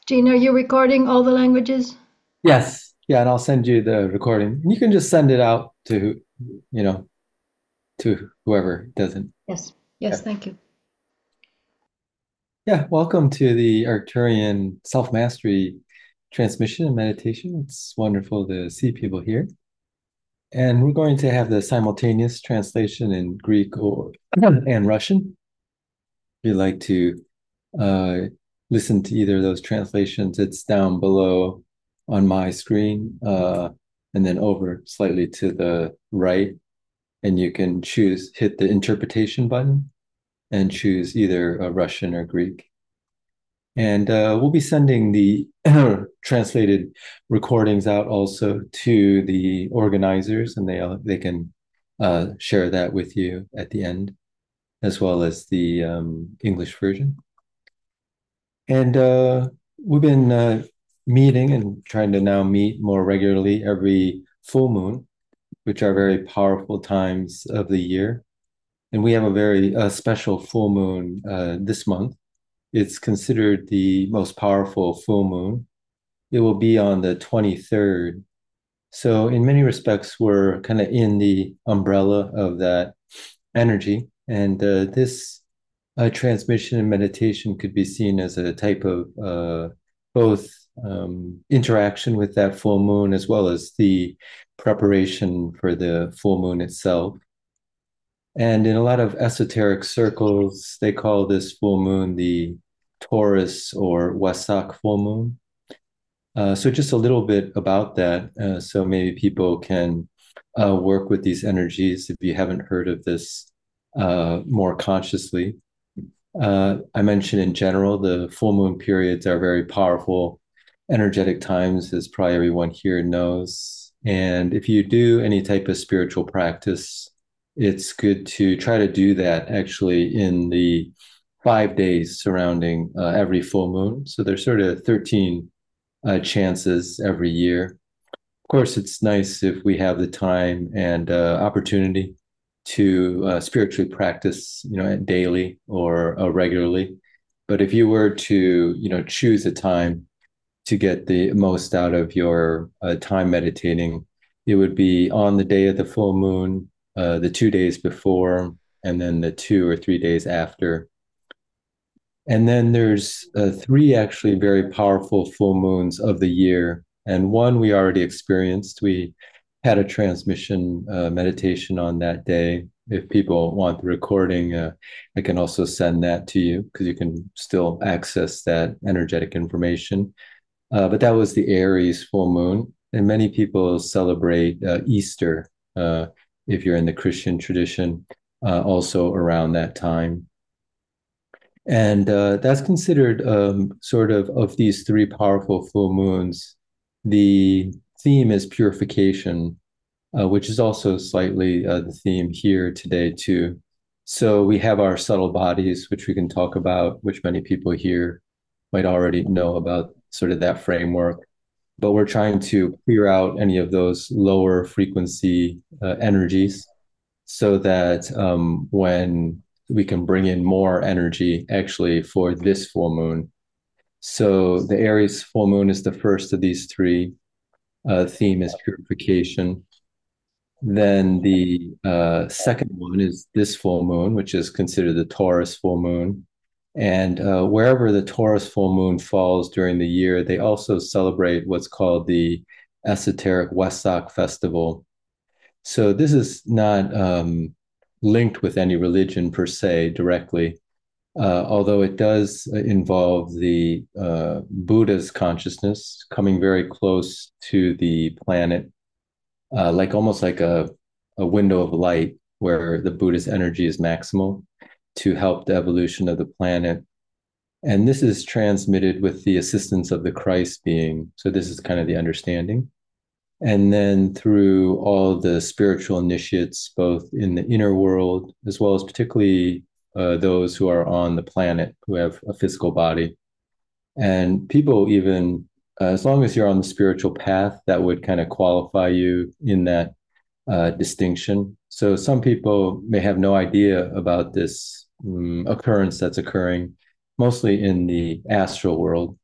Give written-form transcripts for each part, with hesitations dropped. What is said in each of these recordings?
Gene, are you recording all the languages? Yes. Yeah, and I'll send you the recording. And you can just send it out to, you know, to whoever doesn't. Yes. Yes, Yeah. thank you. Yeah. Welcome to the Arcturian Self-Mastery Transmission and Meditation. It's wonderful to see people here. And we're going to have the simultaneous translation in Greek or and Russian. If you'd like to uh, listen to either of those translations, it's down below on my screen, and then over slightly to the right. And you can hit the interpretation button and choose either Russian or Greek. And we'll be sending the translated recordings out also to the organizers, and they can share that with you at the end, as well as the English version. And we've been meeting and trying to now meet more regularly every full moon, which are very powerful times of the year. And we have a very special full moon this month. It's considered the most powerful full moon. It will be on the 23rd. So, in many respects, we're kind of in the umbrella of that energy. And this transmission and meditation could be seen as a type of both interaction with that full moon as well as the preparation for the full moon itself. And in a lot of esoteric circles, they call this full moon the Taurus or Wesak full moon. So just a little bit about that. So maybe people can work with these energies if you haven't heard of this more consciously. I mentioned in general, the full moon periods are very powerful, energetic times, as probably everyone here knows. And if you do any type of spiritual practice, it's good to try to do that actually in the 5 days surrounding every full moon. So there's sort of 13 chances every year. Of course, it's nice if we have the time and opportunity to spiritually practice, daily or regularly. But if you were to, choose a time to get the most out of your time meditating, it would be on the day of the full moon, the 2 days before, and then the 2 or 3 days after. And then there's three actually very powerful full moons of the year. And one we already experienced. We had a transmission meditation on that day. If people want the recording, I can also send that to you because you can still access that energetic information. But that was the Aries full moon. And many people celebrate Easter, if you're in the Christian tradition, also around that time. And that's considered sort of these three powerful full moons. The theme is purification, which is also slightly the theme here today, too. So we have our subtle bodies, which we can talk about, which many people here might already know about sort of that framework. But we're trying to clear out any of those lower frequency energies so that when we can bring in more energy actually for this full moon. So the Aries full moon is the first of these three. Theme is purification. Then the second one is this full moon, which is considered the Taurus full moon. And wherever the Taurus full moon falls during the year, they also celebrate what's called the Esoteric Wesak Festival. So this is not linked with any religion per se directly, although it does involve the Buddha's consciousness coming very close to the planet, like almost like a window of light where the Buddha's energy is maximal to help the evolution of the planet. And this is transmitted with the assistance of the Christ being. So this is kind of the understanding. And then through all the spiritual initiates, both in the inner world, as well as particularly those who are on the planet who have a physical body. And people, even as long as you're on the spiritual path, that would kind of qualify you in that distinction. So some people may have no idea about this occurrence that's occurring mostly in the astral world.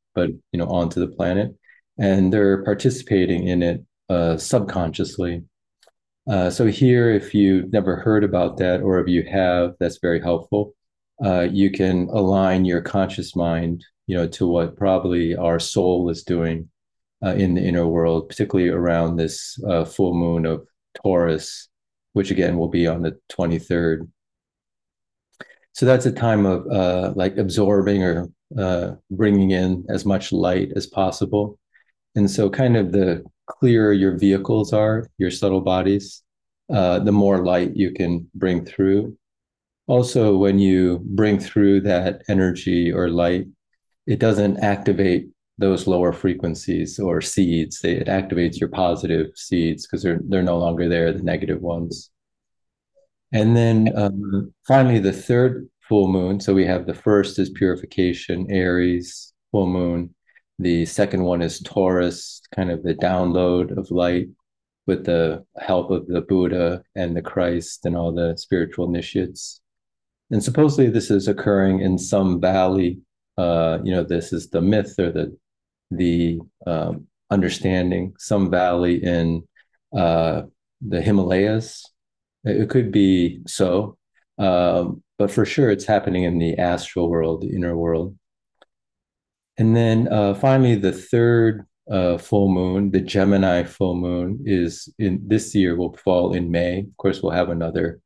but onto the planet, and they're participating in it subconsciously. So here, if you've never heard about that, or if you have, that's very helpful. You can align your conscious mind, to what probably our soul is doing in the inner world, particularly around this full moon of Taurus, which again will be on the 23rd. So that's a time of like absorbing or bringing in as much light as possible. And so, kind of the clearer your vehicles are, your subtle bodies, the more light you can bring through. Also, when you bring through that energy or light, it doesn't activate those lower frequencies or seeds. It activates your positive seeds because they're no longer there, the negative ones. And then finally, the third full moon. So we have the first is purification, Aries, full moon. The second one is Taurus, kind of the download of light with the help of the Buddha and the Christ and all the spiritual initiates. And supposedly this is occurring in some valley. This is the myth or the understanding, some valley in the Himalayas. It could be so, but for sure it's happening in the astral world, the inner world. And then finally, the third full moon, the Gemini full moon, is in this year will fall in May. Of course, we'll have another,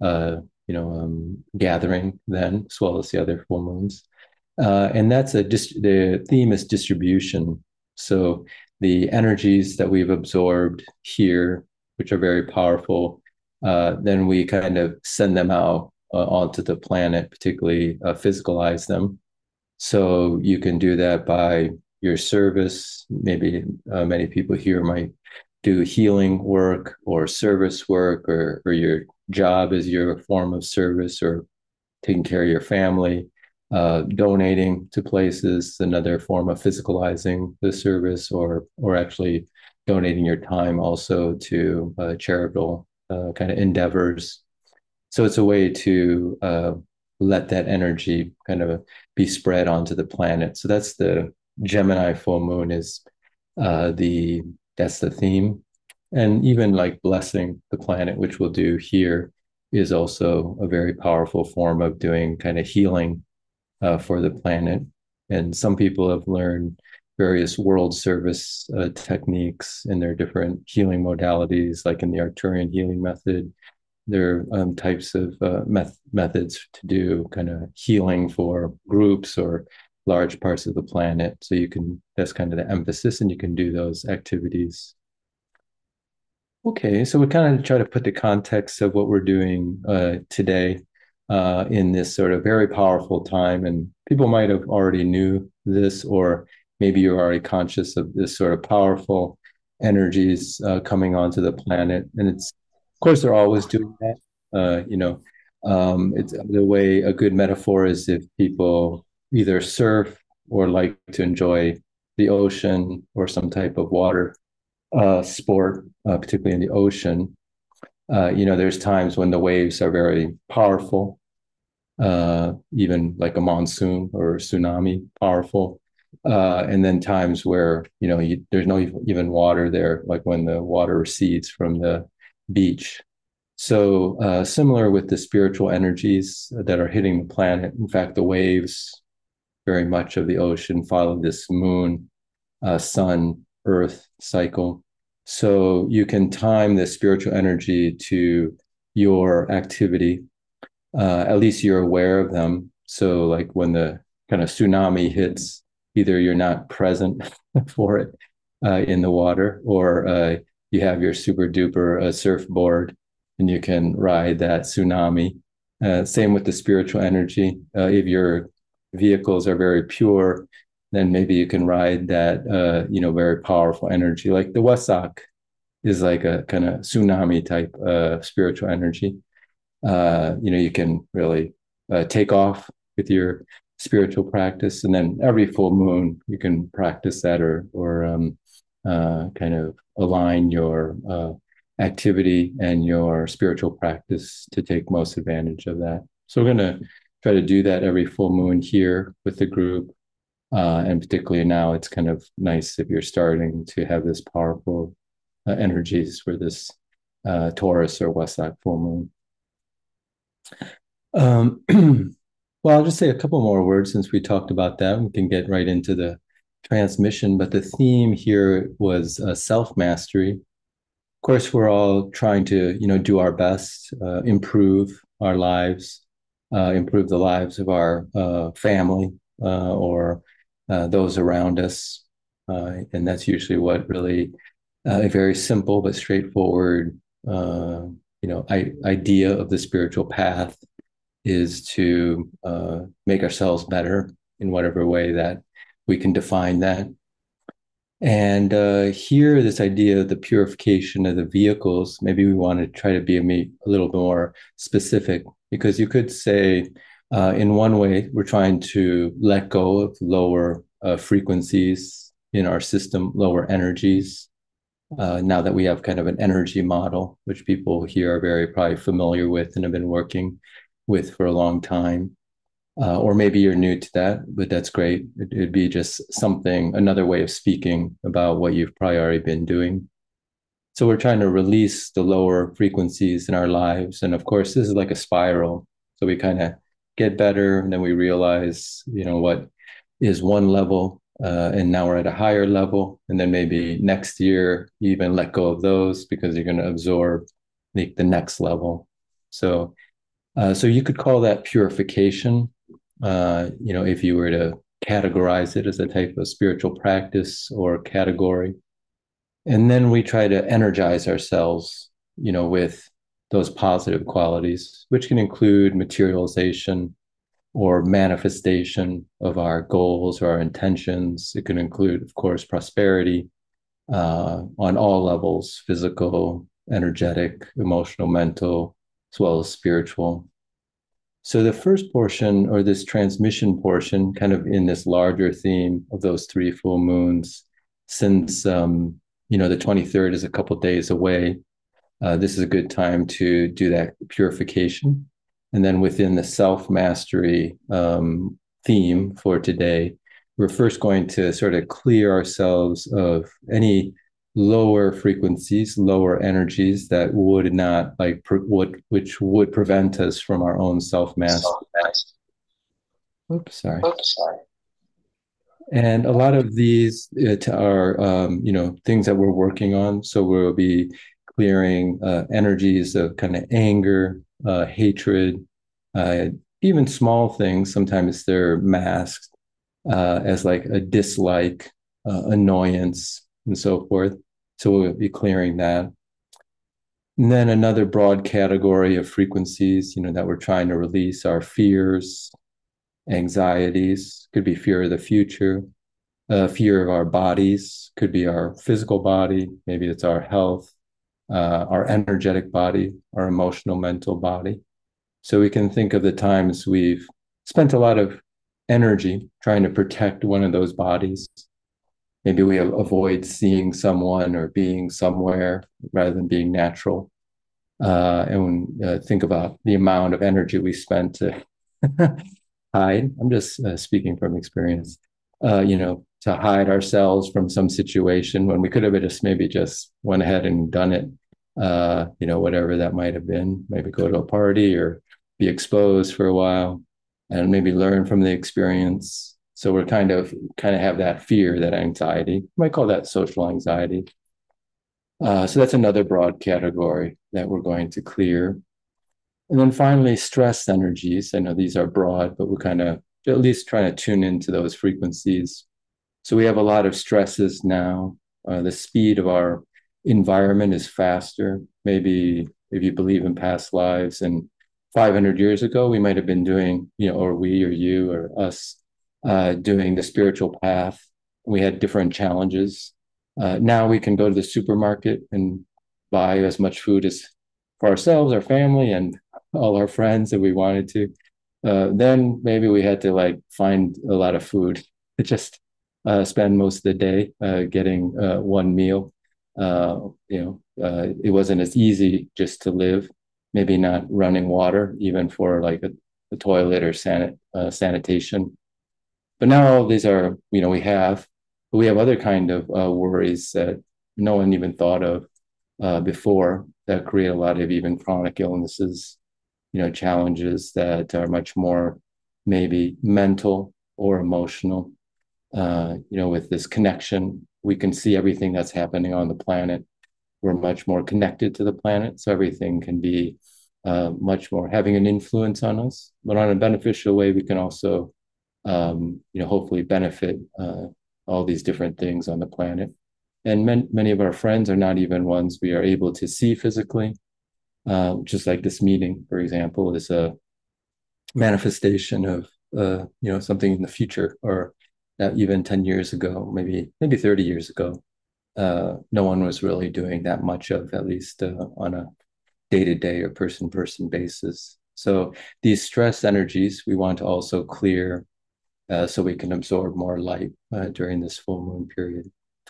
gathering then, as well as the other full moons. And that's the theme is distribution. So the energies that we've absorbed here, which are very powerful, then we kind of send them out onto the planet, particularly physicalize them. So you can do that by your service. Maybe many people here might do healing work or service work, or your job is your form of service, or taking care of your family, donating to places, another form of physicalizing the service, or actually donating your time also to charitable kind of endeavors. So it's a way to let that energy kind of be spread onto the planet. So that's the Gemini full moon is the that's the theme. And even like blessing the planet, which we'll do here, is also a very powerful form of doing kind of healing for the planet. And some people have learned various world service techniques in their different healing modalities, like in the Arcturian healing method. There are types of methods to do kind of healing for groups or large parts of the planet. So that's kind of the emphasis, and you can do those activities. Okay, so we kind of try to put the context of what we're doing today in this sort of very powerful time. And people might have already knew this, or maybe you're already conscious of this sort of powerful energies coming onto the planet. And of course, they're always doing that. It's the way a good metaphor is if people either surf or like to enjoy the ocean or some type of water sport, particularly in the ocean. There's times when the waves are very powerful, even like a monsoon or a tsunami, powerful. And then times where there's no even water there, like when the water recedes from the beach. So similar with the spiritual energies that are hitting the planet. In fact, the waves very much of the ocean follow this moon, sun, earth cycle. So you can time the spiritual energy to your activity. At least you're aware of them. So like when the kind of tsunami hits, either you're not present for it in the water, or you have your super duper surfboard and you can ride that tsunami. Same with the spiritual energy. If your vehicles are very pure, then maybe you can ride that very powerful energy. Like the Wesak is like a kind of tsunami type spiritual energy. You can really take off with your spiritual practice, and then every full moon you can practice that, or kind of align your activity and your spiritual practice to take most advantage of that. So we're going to try to do that every full moon here with the group. And particularly now, it's kind of nice if you're starting to have this powerful energies for this Taurus or Westside full moon. Um, well, I'll just say a couple more words since we talked about that. We can get right into the transmission, but the theme here was self mastery. Of course, we're all trying to, do our best, improve our lives, improve the lives of our family or those around us, and that's usually what really a very simple but straightforward, idea of the spiritual path is to make ourselves better in whatever way that we can define that. And here, this idea of the purification of the vehicles, maybe we want to try to be a little more specific, because you could say, in one way, we're trying to let go of lower frequencies in our system, lower energies. Now that we have kind of an energy model, which people here are very probably familiar with and have been working with for a long time. Or maybe you're new to that, but that's great. It'd be just something, another way of speaking about what you've probably already been doing. So we're trying to release the lower frequencies in our lives. And of course, this is like a spiral. So we kind of get better and then we realize, what is one level. And now we're at a higher level. And then maybe next year, you even let go of those because you're going to absorb the next level. So you could call that purification, if you were to categorize it as a type of spiritual practice or category. And then we try to energize ourselves, with those positive qualities, which can include materialization or manifestation of our goals or our intentions. It can include, of course, prosperity on all levels: physical, energetic, emotional, mental, as well as spiritual. So the first portion, or this transmission portion, kind of in this larger theme of those three full moons, since the 23rd is a couple days away, this is a good time to do that purification. And then within the self-mastery theme for today, we're first going to sort of clear ourselves of any lower frequencies, lower energies that would not which would prevent us from our own self-mastery. Oops, sorry. And a lot of these are, things that we're working on. So we'll be clearing energies of kind of anger, hatred, even small things. Sometimes they're masked as like a dislike, annoyance, and so forth. So we'll be clearing that. And then another broad category of frequencies, that we're trying to release are fears, anxieties, could be fear of the future, fear of our bodies, could be our physical body, maybe it's our health, our energetic body, our emotional, mental body. So we can think of the times we've spent a lot of energy trying to protect one of those bodies. Maybe we avoid seeing someone or being somewhere rather than being natural. And think about the amount of energy we spent to hide. I'm just speaking from experience, to hide ourselves from some situation when we could have just maybe just went ahead and done it, whatever that might have been, maybe go to a party or be exposed for a while and maybe learn from the experience. So we're kind of have that fear, that anxiety. You might call that social anxiety. So that's another broad category that we're going to clear. And then finally, stress energies. I know these are broad, but we're kind of at least trying to tune into those frequencies. So we have a lot of stresses now. The speed of our environment is faster. Maybe if you believe in past lives, and 500 years ago, we might have been doing, or we or you or us doing the spiritual path. We had different challenges. Now we can go to the supermarket and buy as much food as for ourselves, our family, and all our friends that we wanted to. Then maybe we had to find a lot of food to just spend most of the day getting one meal. It wasn't as easy just to live. Maybe not running water, even for like a toilet or sanitation. But now all of these are, we have other kind of worries that no one even thought of before that create a lot of even chronic illnesses, challenges that are much more maybe mental or emotional. With this connection, we can see everything that's happening on the planet. We're much more connected to the planet, so everything can be much more having an influence on us. But on a beneficial way, we can also, hopefully benefit all these different things on the planet. And many of our friends are not even ones we are able to see physically. Just like this meeting, for example, is a manifestation of something in the future, or even 10 years ago, maybe 30 years ago. No one was really doing that much of, at least on a day-to-day or person-person basis. So these stress energies we want to also clear so we can absorb more light during this full moon period.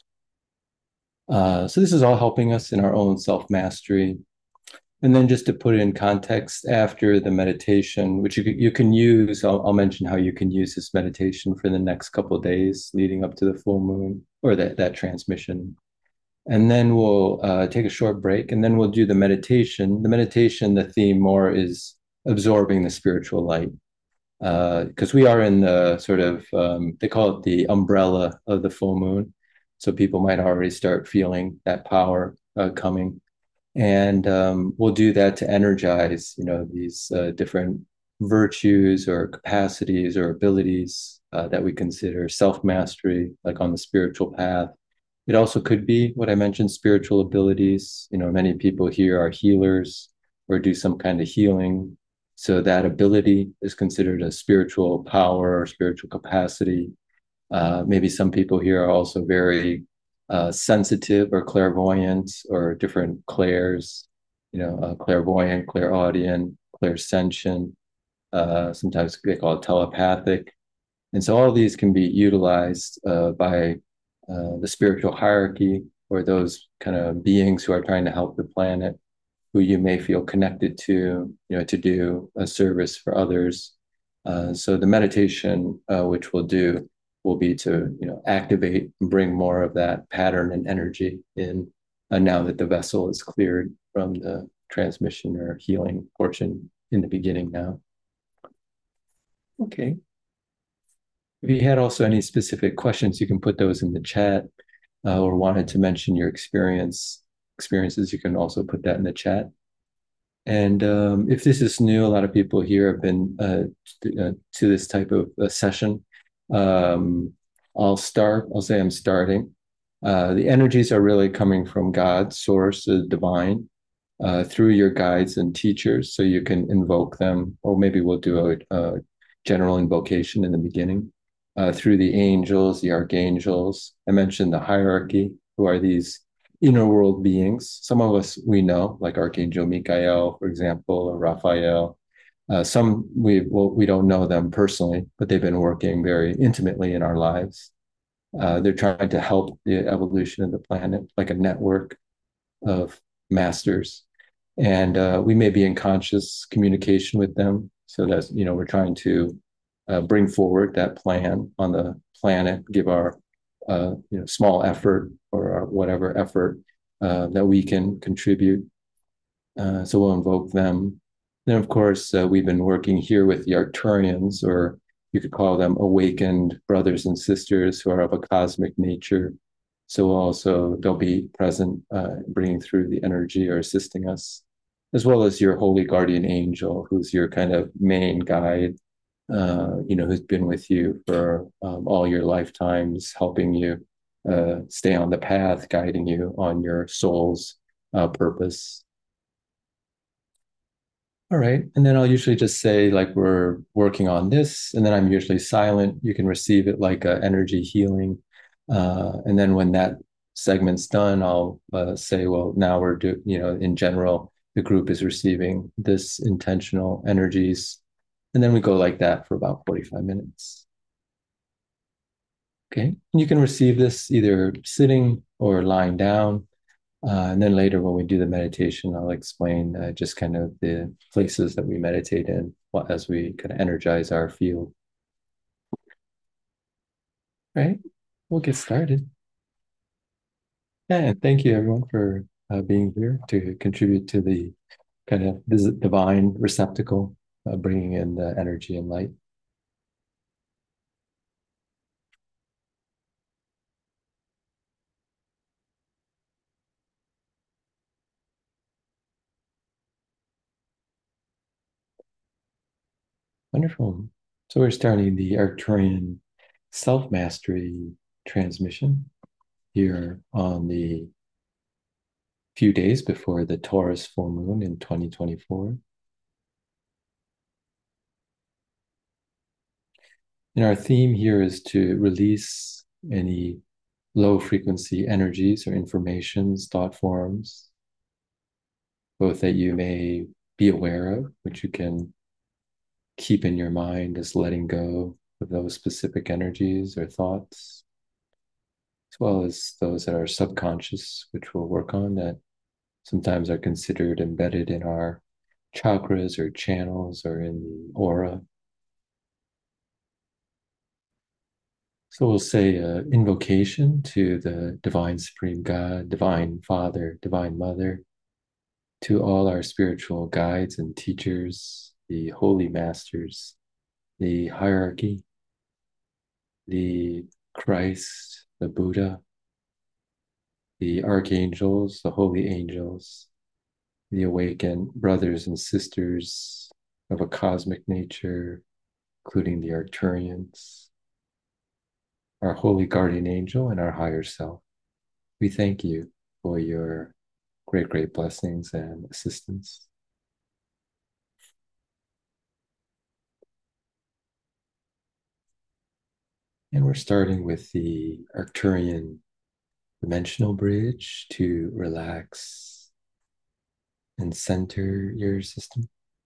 So this is all helping us in our own self-mastery. And then just to put it in context, after the meditation, which you can use, I'll mention how you can use this meditation for the next couple of days leading up to the full moon, or that transmission. And then we'll take a short break, and then we'll do the meditation. The meditation, the theme more is absorbing the spiritual light, because we are in the sort of, they call it the umbrella of the full moon. So people might already start feeling that power coming. And we'll do that to energize, these different virtues or capacities or abilities that we consider self-mastery, like on the spiritual path. It also could be what I mentioned, spiritual abilities. Many people here are healers or do some kind of healing. So that ability is considered a spiritual power or spiritual capacity. Maybe some people here are also very sensitive or clairvoyant or different clairs, clairvoyant, clairaudient, clairsentient. Sometimes they call it telepathic. And so all these can be utilized by the spiritual hierarchy, or those kind of beings who are trying to help the planet, who you may feel connected to, to do a service for others. So the meditation, which we'll do, will be to, activate and bring more of that pattern and energy in now that the vessel is cleared from the transmission or healing portion in the beginning now. Okay. If you had also any specific questions, you can put those in the chat, or wanted to mention your experiences, you can also put that in the chat. And if this is new, a lot of people here have been to this type of session. I'll say I'm starting. The energies are really coming from God, source, the divine, through your guides and teachers. So you can invoke them, or maybe we'll do a general invocation in the beginning, through the angels, the archangels. I mentioned the hierarchy, who are these inner world beings. Some of us we know, like Archangel Michael, for example, or Raphael. Some we don't know them personally, but they've been working very intimately in our lives. They're trying to help the evolution of the planet, like a network of masters. And we may be in conscious communication with them. So that's, we're trying to bring forward that plan on the planet, give our small effort or our whatever effort that we can contribute. So we'll invoke them. Then, of course, we've been working here with the Arcturians, or you could call them awakened brothers and sisters who are of a cosmic nature. So also they'll be present, bringing through the energy or assisting us, as well as your holy guardian angel, who's your kind of main guide, who's been with you for all your lifetimes, helping you stay on the path, guiding you on your soul's purpose. All right. And then I'll usually just say, like, we're working on this, and then I'm usually silent. You can receive it like energy healing. And then when that segment's done, I'll say, well, now in general, the group is receiving this intentional energies. And then we go like that for about 45 minutes. Okay. And you can receive this either sitting or lying down. And then later, when we do the meditation, I'll explain just kind of the places that we meditate in as we kind of energize our field. Right? We'll get started. Yeah, and thank you everyone for being here to contribute to the kind of this divine receptacle, bringing in the energy and light. Wonderful. So we're starting the Arcturian self-mastery transmission here on the few days before the Taurus full moon in 2024. And our theme here is to release any low frequency energies or informations, thought forms, both that you may be aware of, which you can keep in your mind as letting go of those specific energies or thoughts, as well as those that are subconscious, which we'll work on, that sometimes are considered embedded in our chakras or channels or in the aura. So we'll say invocation to the divine supreme God, divine Father, divine Mother, to all our spiritual guides and teachers, the holy masters, the hierarchy, the Christ, the Buddha, the archangels, the holy angels, the awakened brothers and sisters of a cosmic nature, including the Arcturians, our holy guardian angel, and our higher self. We thank you for your great, great blessings and assistance. And we're starting with the Arcturian dimensional bridge to relax and center your system.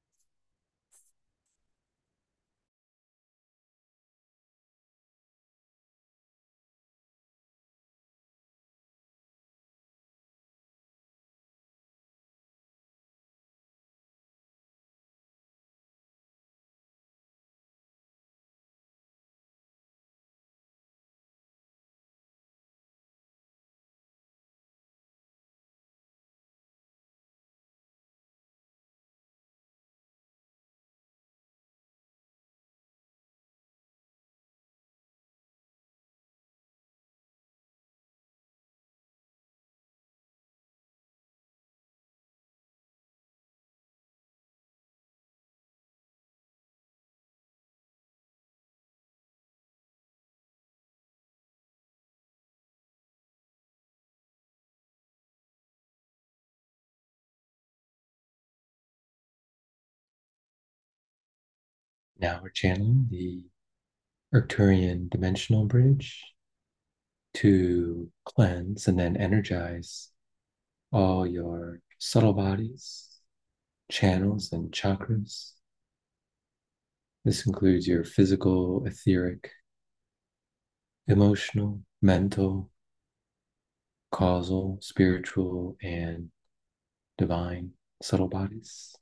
Now we're channeling the Arcturian dimensional bridge to cleanse and then energize all your subtle bodies, channels, and chakras. This includes your physical, etheric, emotional, mental, causal, spiritual, and divine subtle bodies.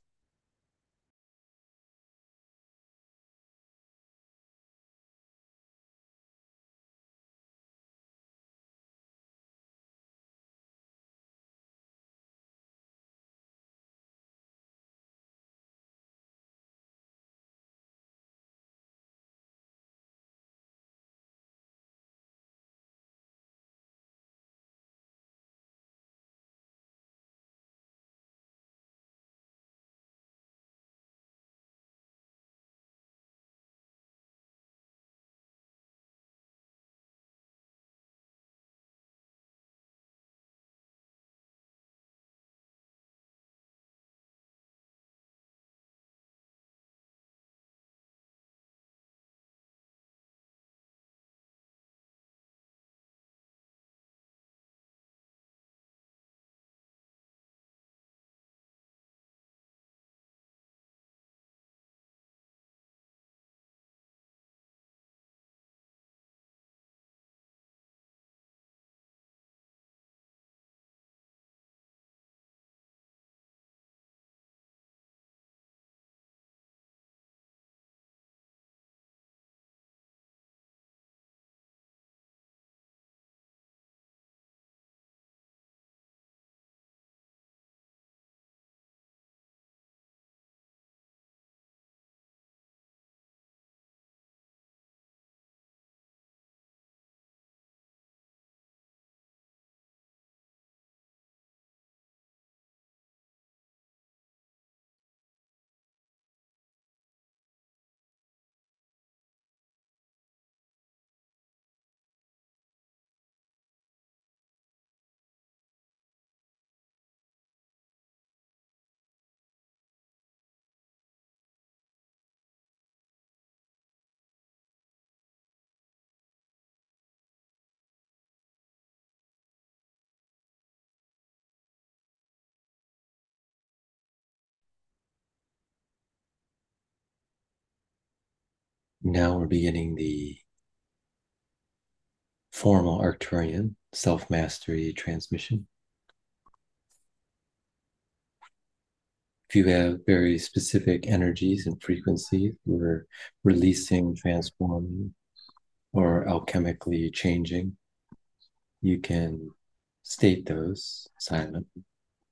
Now we're beginning the formal Arcturian self mastery transmission. If you have very specific energies and frequencies, we're releasing, transforming, or alchemically changing, you can state those silently.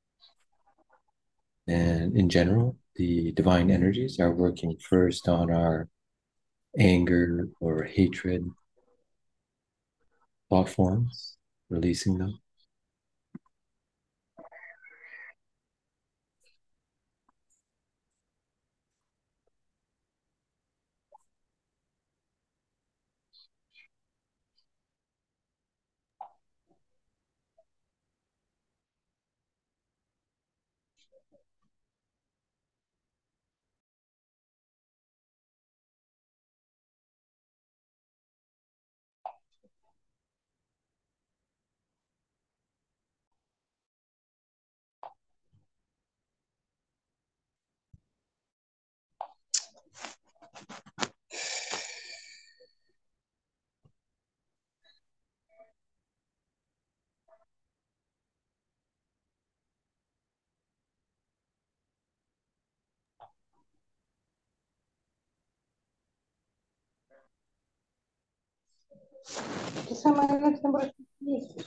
And in general, the divine energies are working first on our anger or hatred thought forms, releasing them. Que самое Люксембург есть.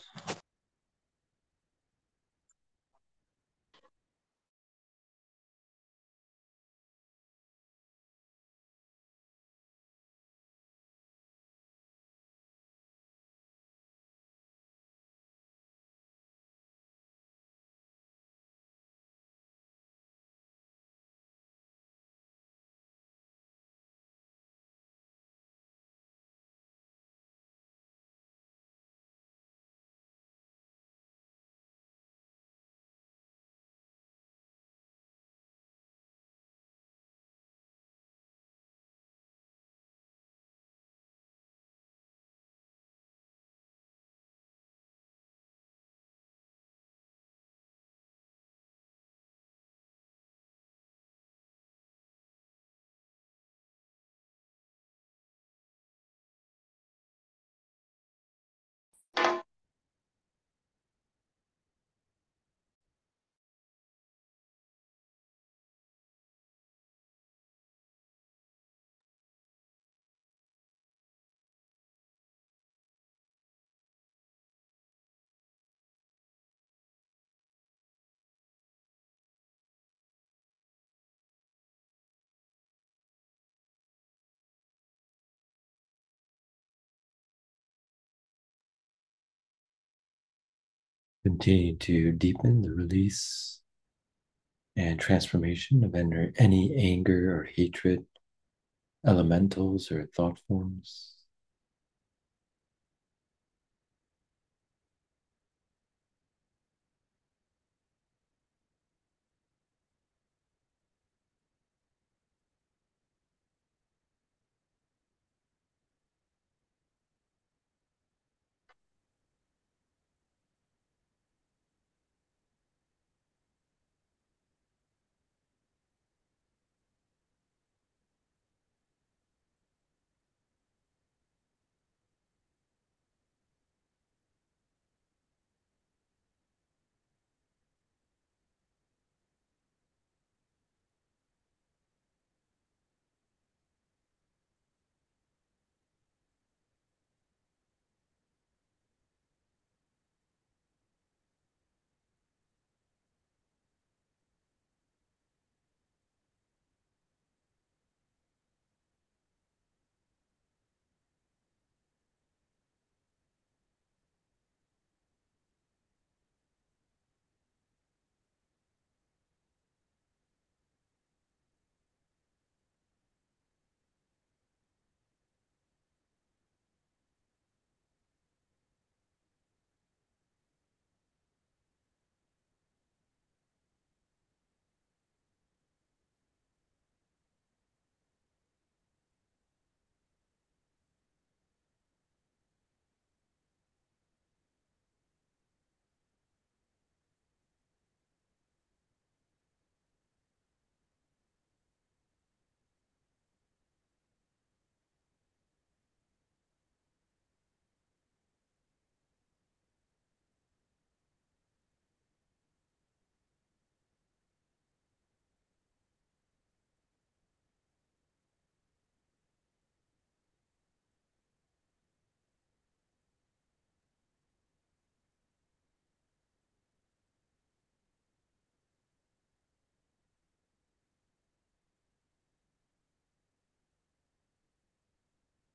Continue to deepen the release and transformation of any anger or hatred, elementals or thought forms.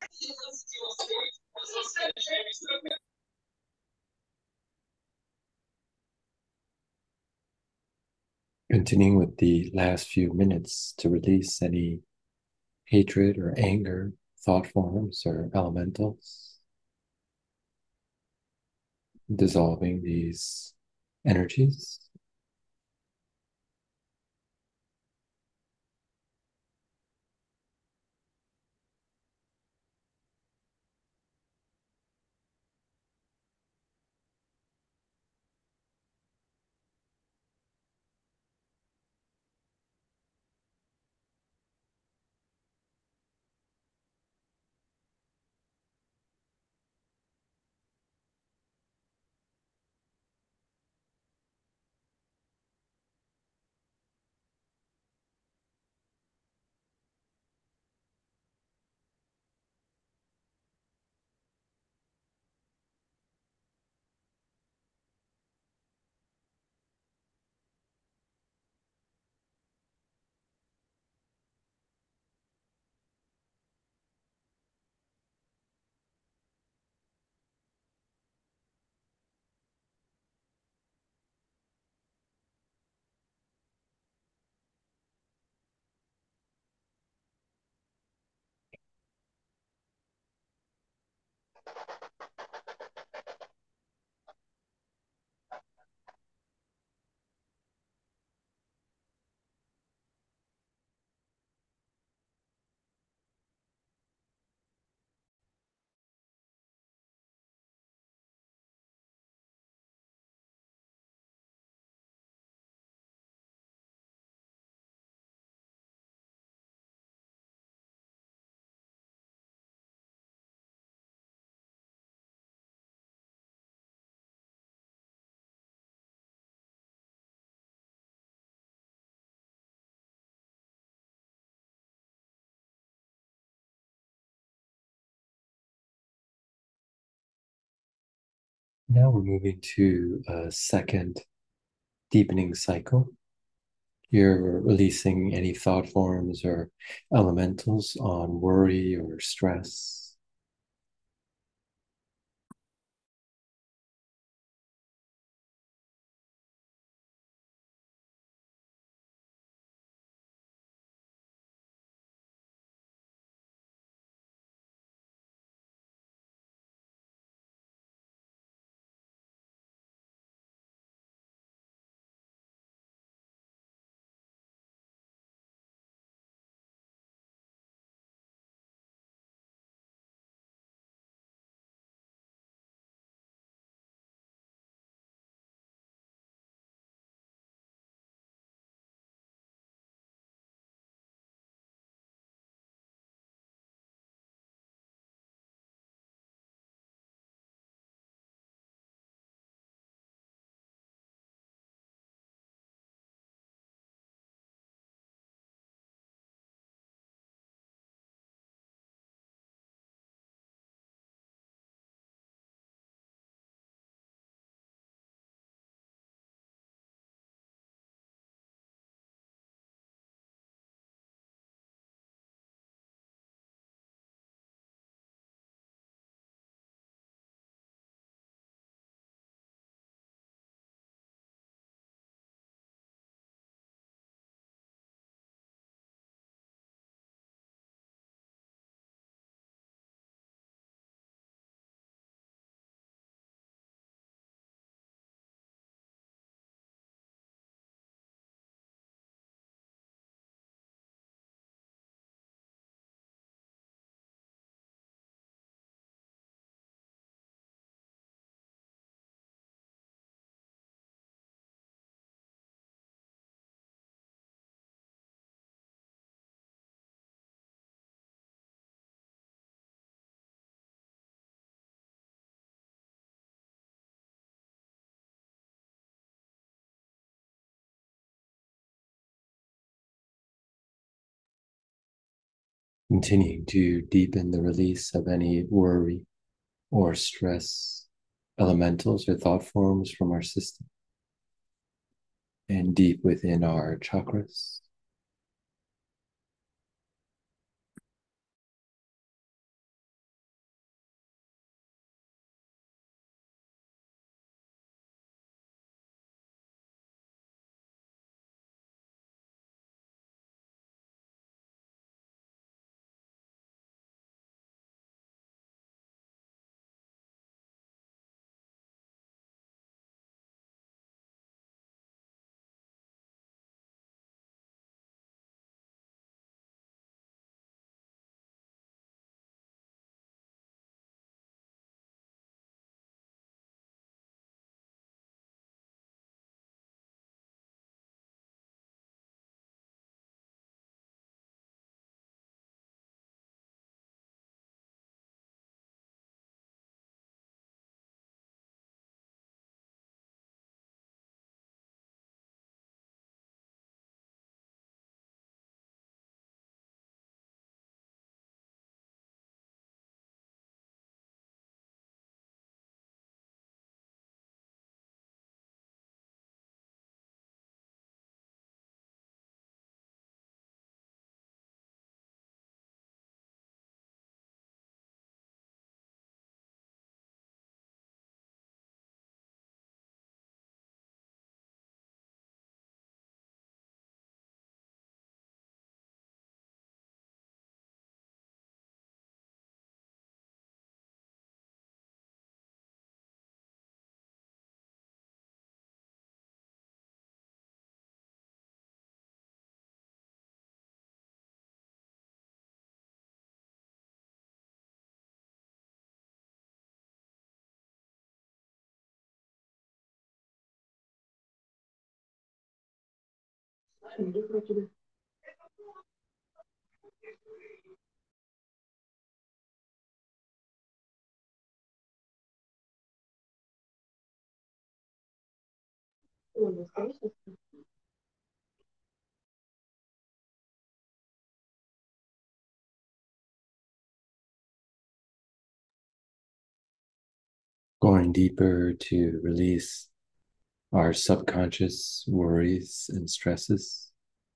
Continuing with the last few minutes to release any hatred or anger, thought forms, or elementals, dissolving these energies. Now we're moving to a second deepening cycle. You're releasing any thought forms or elementals on worry or stress. Continuing to deepen the release of any worry or stress, elementals or thought forms from our system and deep within our chakras. Going deeper to release our subconscious worries and stresses.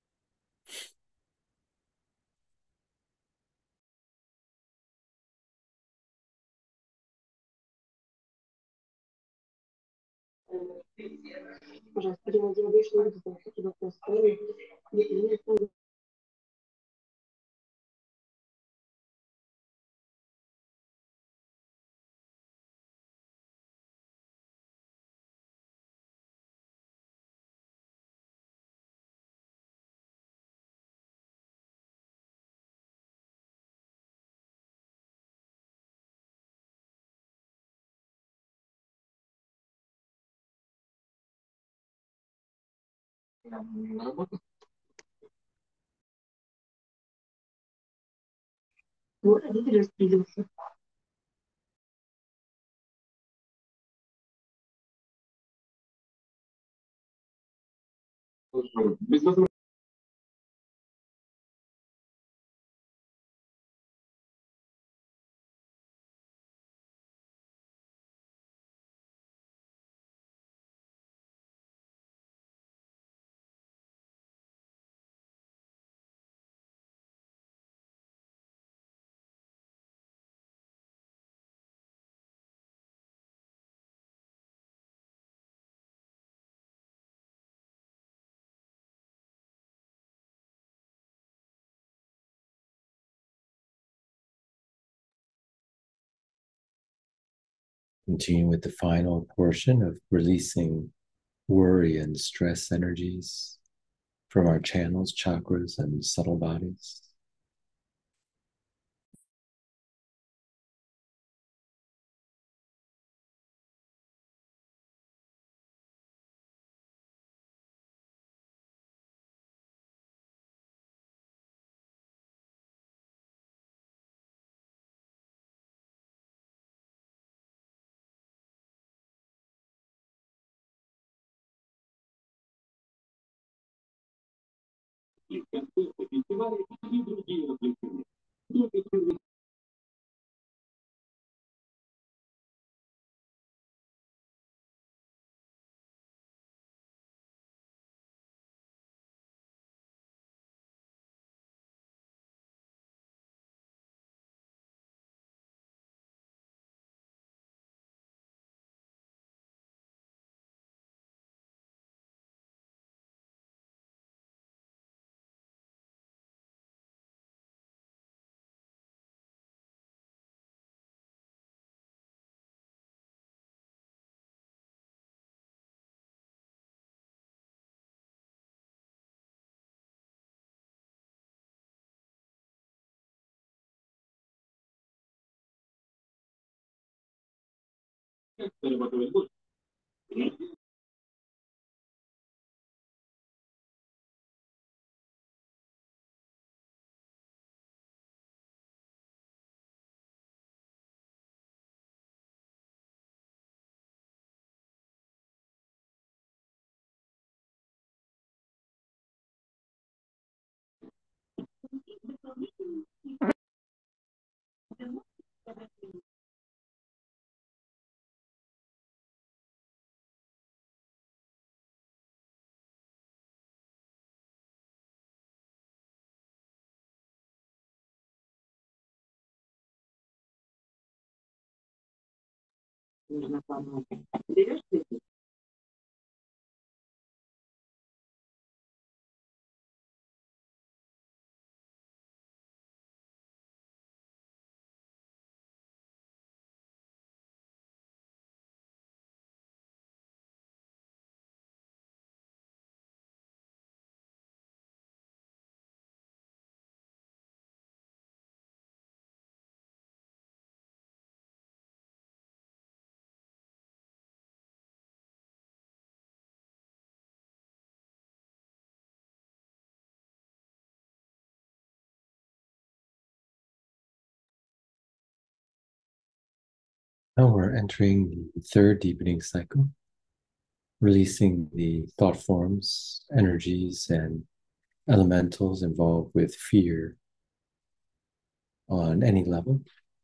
Continue with the final portion of releasing worry and stress energies from our channels, chakras, and subtle bodies. Now we're entering the third deepening cycle, releasing the thought forms, energies, and elementals involved with fear on any level.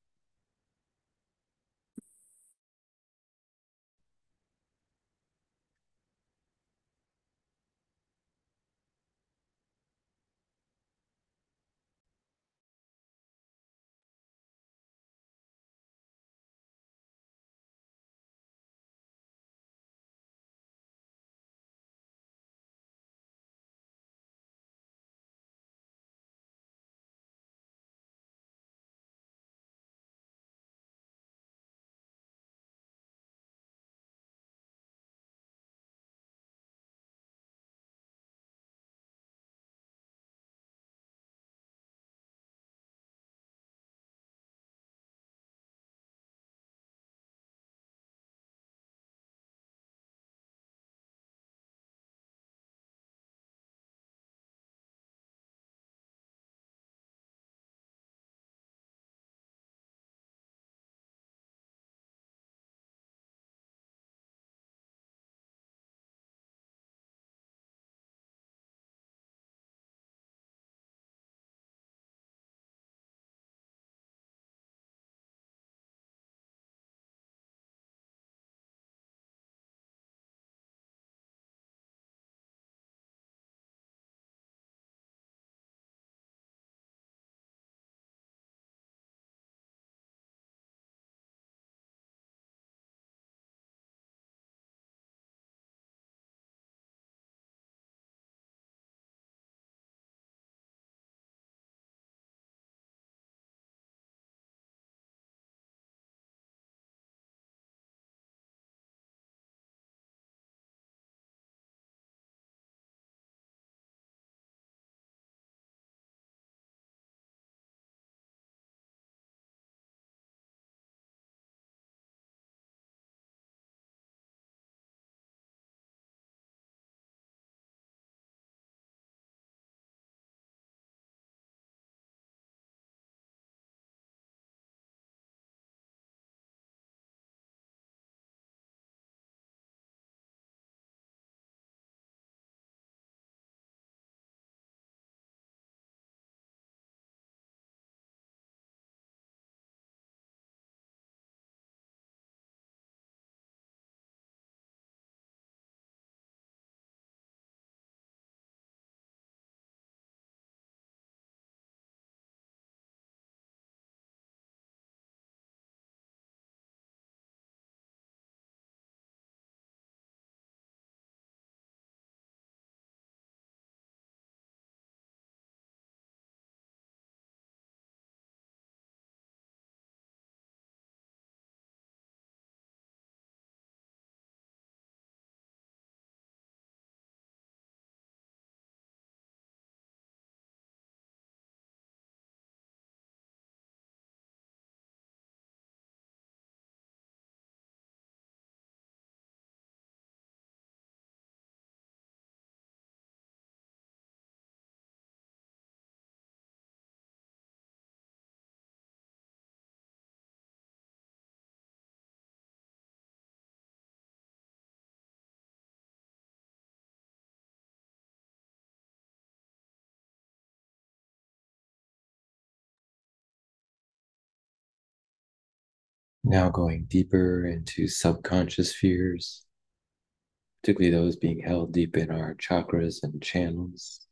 Now going deeper into subconscious fears, particularly those being held deep in our chakras and channels,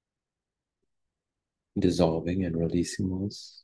dissolving and releasing those.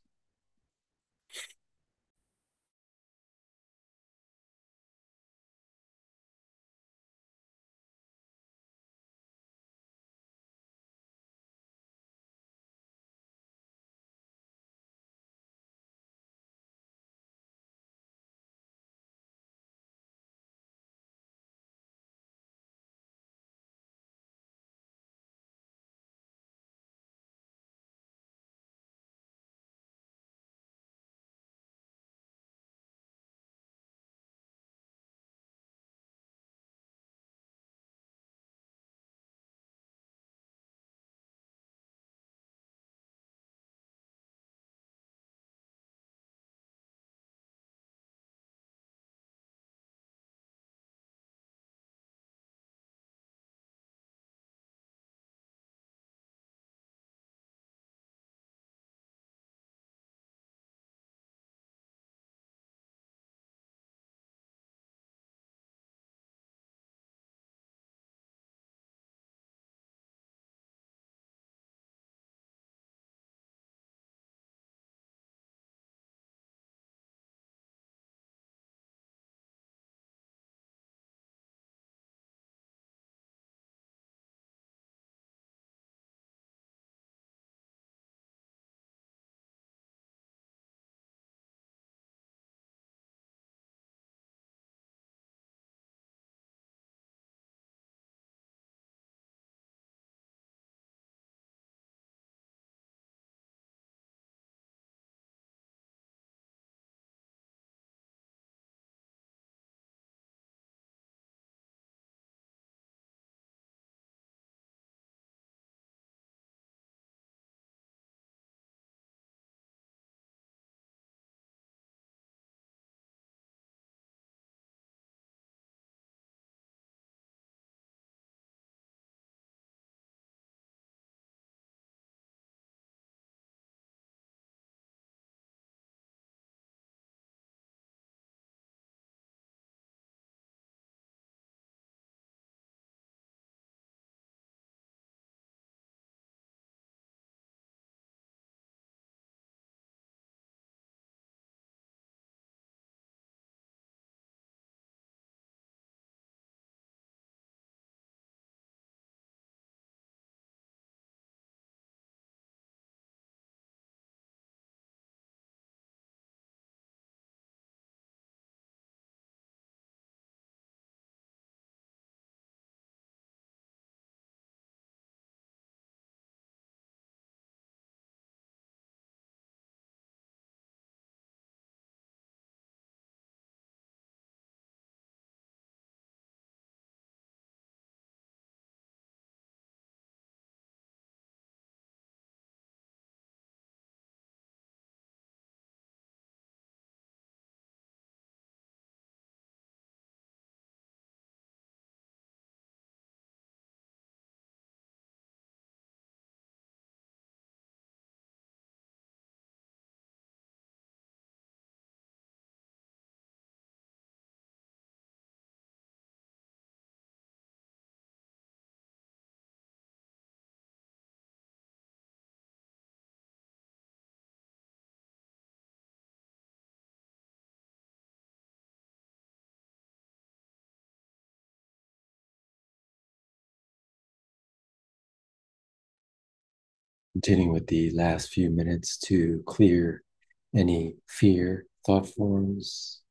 Continuing with the last few minutes to clear any fear, thought forms.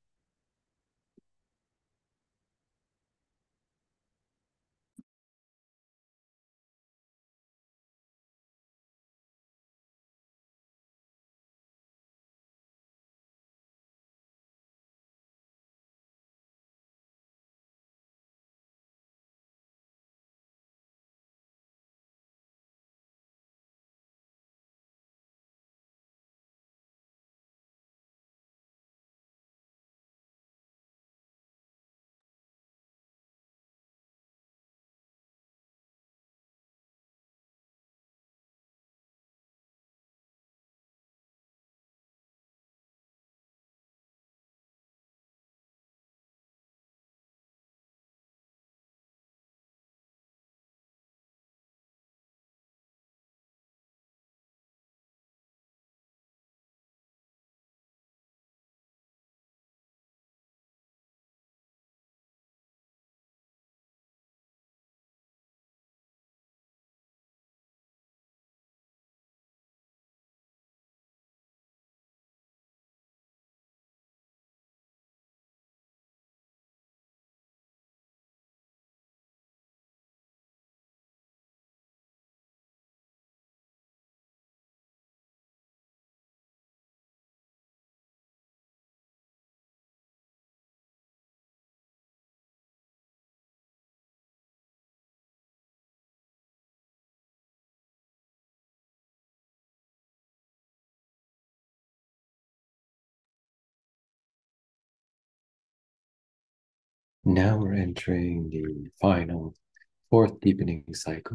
Now we're entering the final fourth deepening cycle,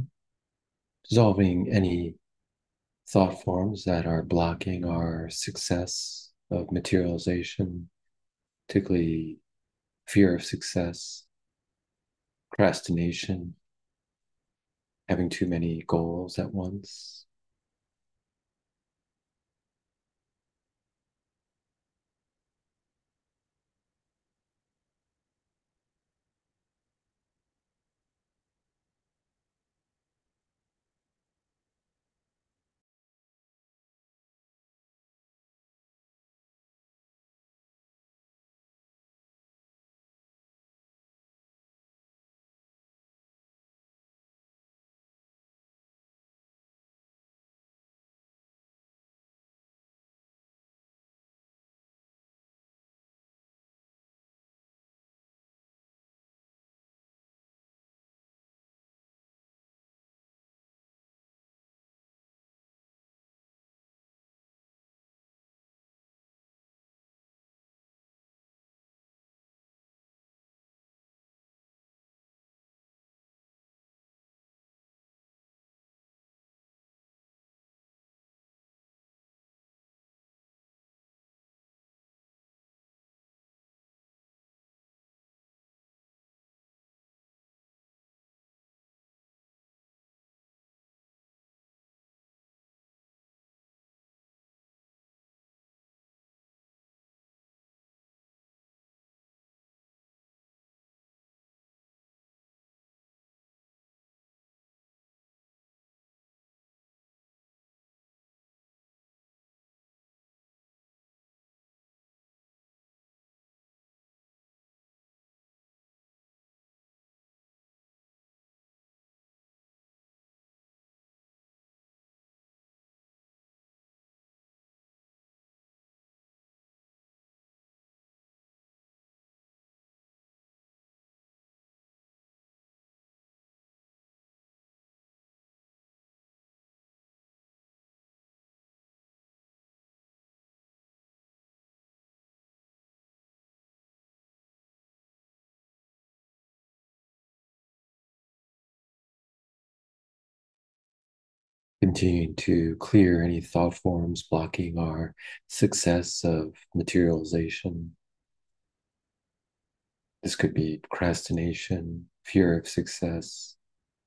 dissolving any thought forms that are blocking our success of materialization, particularly fear of success, procrastination, having too many goals at once. Continuing to clear any thought forms blocking our success of materialization. This could be procrastination, fear of success,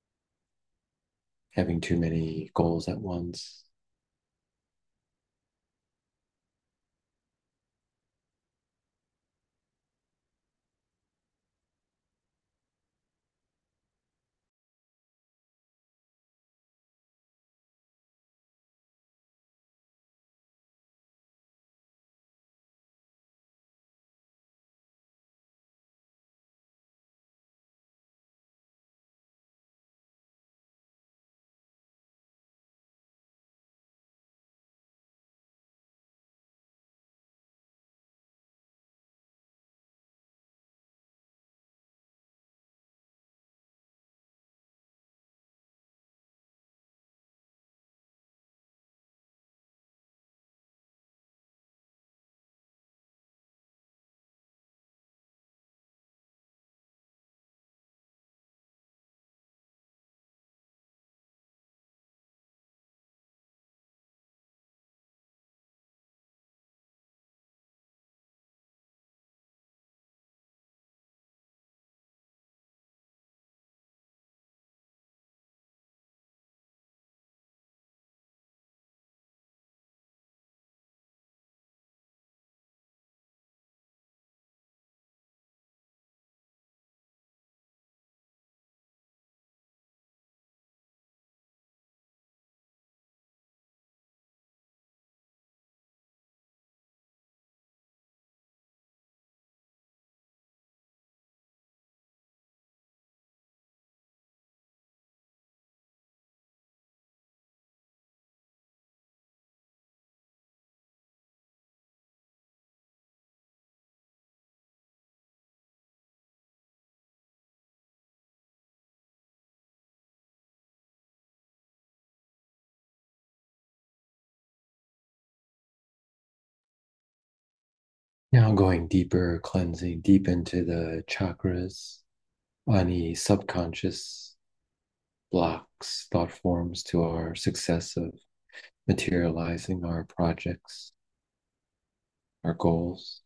having too many goals at once. Now going deeper, cleansing deep into the chakras, any subconscious blocks, thought forms to our success of materializing our projects, our goals.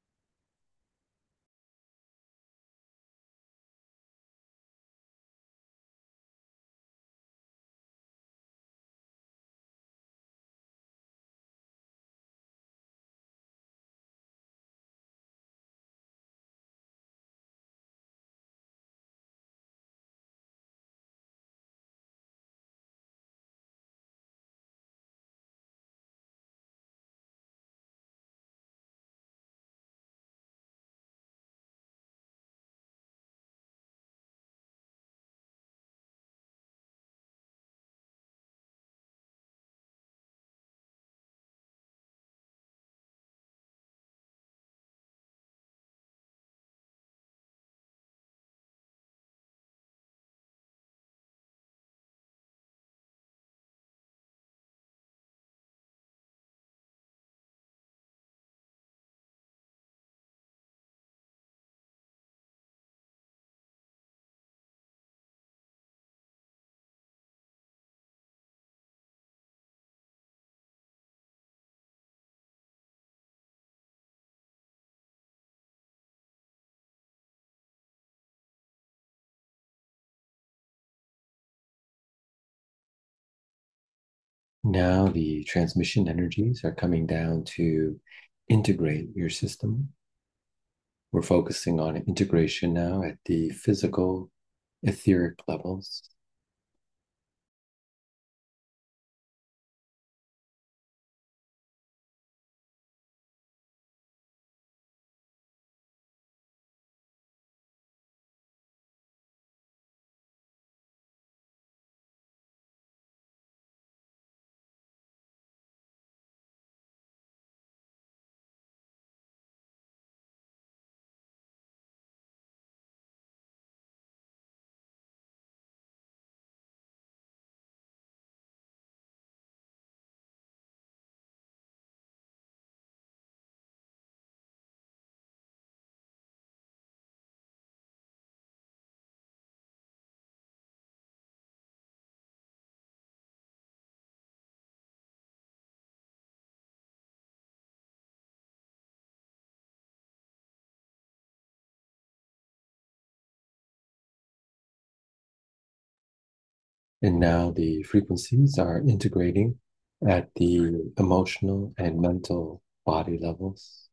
Now the transmission energies are coming down to integrate your system. We're focusing on integration now at the physical, etheric levels. And now the frequencies are integrating at the emotional and mental body levels.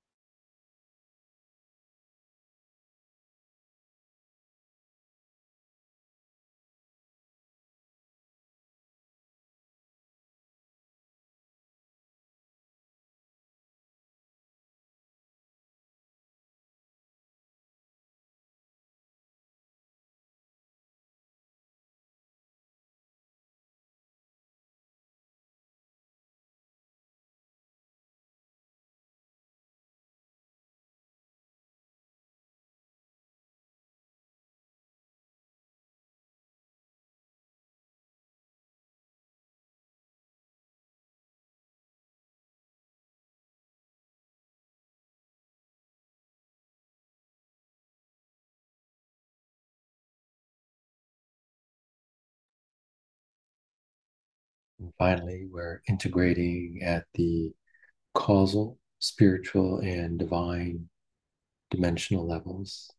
And finally, we're integrating at the causal, spiritual, and divine dimensional levels.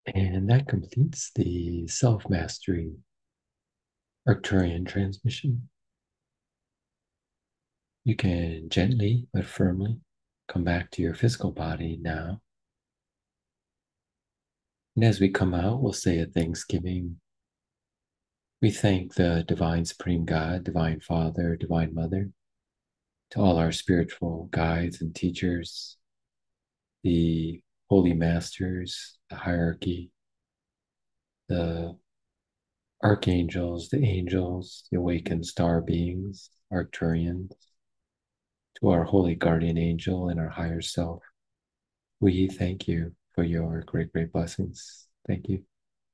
And that completes the self-mastery Arcturian transmission. You can gently but firmly come back to your physical body now. And as we come out, we'll say a Thanksgiving. We thank the Divine Supreme God, Divine Father, Divine Mother, to all our spiritual guides and teachers, the holy masters, the hierarchy, the archangels, the angels, the awakened star beings, Arcturians, to our holy guardian angel and our higher self. We thank you for your great, great blessings. Thank you.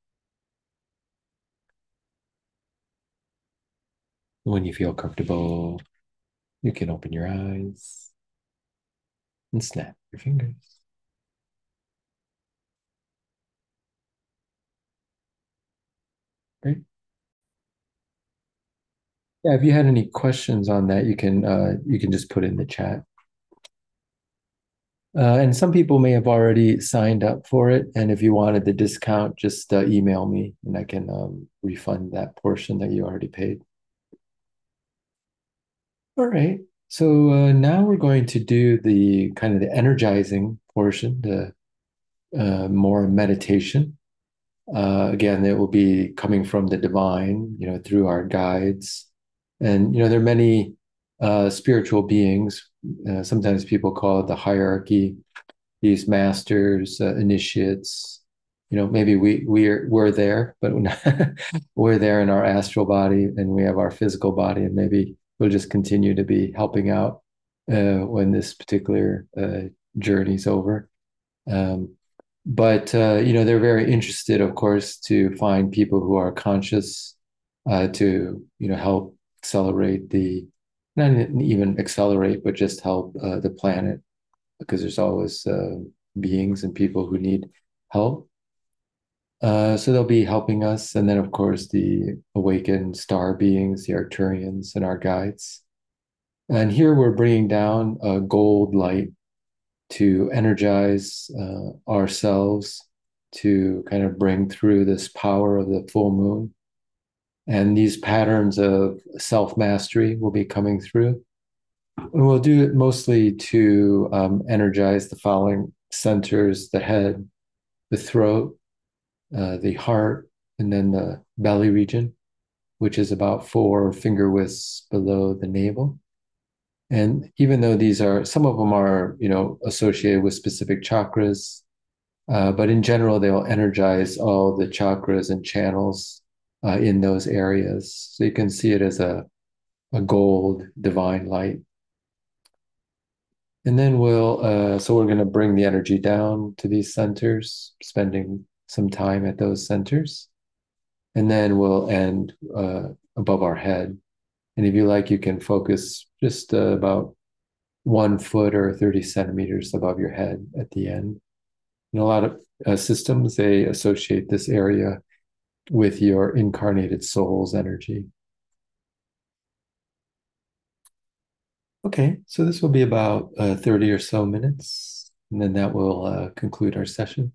When you feel comfortable, you can open your eyes and snap your fingers. Great. Yeah, if you had any questions on that, you can just put it in the chat. And some people may have already signed up for it. And if you wanted the discount, just email me and I can refund that portion that you already paid. All right. So now we're going to do the kind of the energizing portion, the more meditation. Again, it will be coming from the divine, through our guides. And, there are many spiritual beings. Sometimes people call it the hierarchy, these masters, initiates. Maybe we're there, but we're there in our astral body and we have our physical body, and maybe we'll just continue to be helping out when this particular journey's over. But they're very interested, of course, to find people who are conscious to help accelerate not even accelerate, but just help the planet, because there's always beings and people who need help. So they'll be helping us, and then of course the awakened star beings, the Arcturians, and our guides. And here we're bringing down a gold light to energize ourselves, to kind of bring through this power of the full moon. And these patterns of self mastery will be coming through. And we'll do it mostly to energize the following centers: the head, the throat, the heart, and then the belly region, which is about 4 finger widths below the navel. And even though some of them are, associated with specific chakras, but in general, they'll energize all the chakras and channels in those areas. So you can see it as a gold divine light. And then so we're going to bring the energy down to these centers, spending some time at those centers. And then we'll end above our head. And if you like, you can focus just about 1 foot or 30 centimeters above your head at the end. In a lot of systems, they associate this area with your incarnated soul's energy. Okay, so this will be about 30 or so minutes, and then that will conclude our session.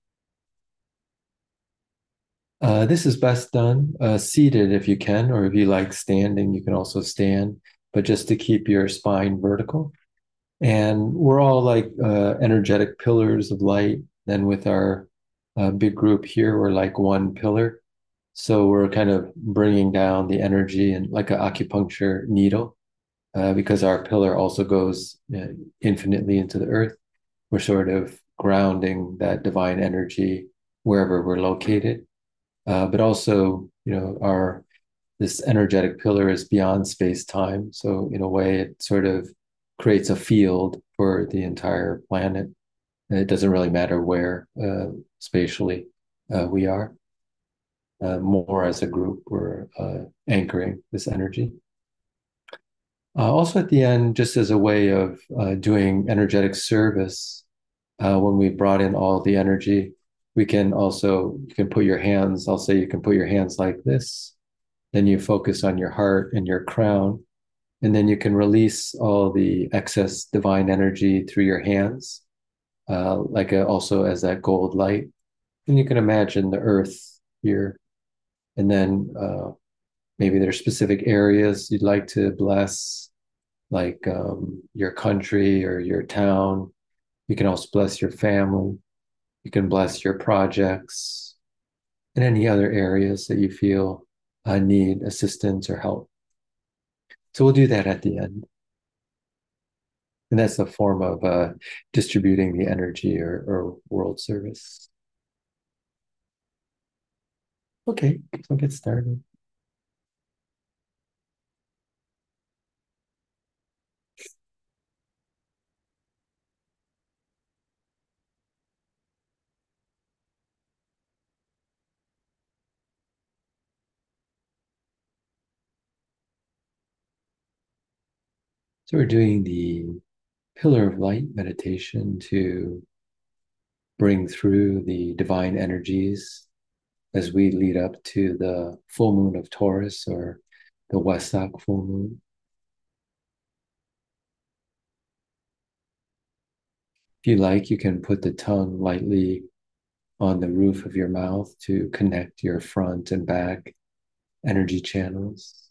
This is best done seated if you can, or if you like standing, you can also stand, but just to keep your spine vertical. And we're all like energetic pillars of light. Then with our big group here, we're like one pillar. So we're kind of bringing down the energy and like an acupuncture needle, because our pillar also goes infinitely into the earth. We're sort of grounding that divine energy wherever we're located. But also, this energetic pillar is beyond space time. So in a way, it sort of creates a field for the entire planet. And it doesn't really matter where spatially we are. More as a group, we're anchoring this energy. Also at the end, just as a way of doing energetic service, when we brought in all the energy, you can put your hands, I'll say you can put your hands like this. Then you focus on your heart and your crown. And then you can release all the excess divine energy through your hands, also as that gold light. And you can imagine the earth here. And then maybe there's specific areas you'd like to bless, like your country or your town. You can also bless your family. You can bless your projects and any other areas that you feel need assistance or help. So we'll do that at the end. And that's a form of distributing the energy or world service. Okay, so I'll get started. So we're doing the Pillar of Light meditation to bring through the divine energies as we lead up to the full moon of Taurus or the Wesak full moon. If you like, you can put the tongue lightly on the roof of your mouth to connect your front and back energy channels.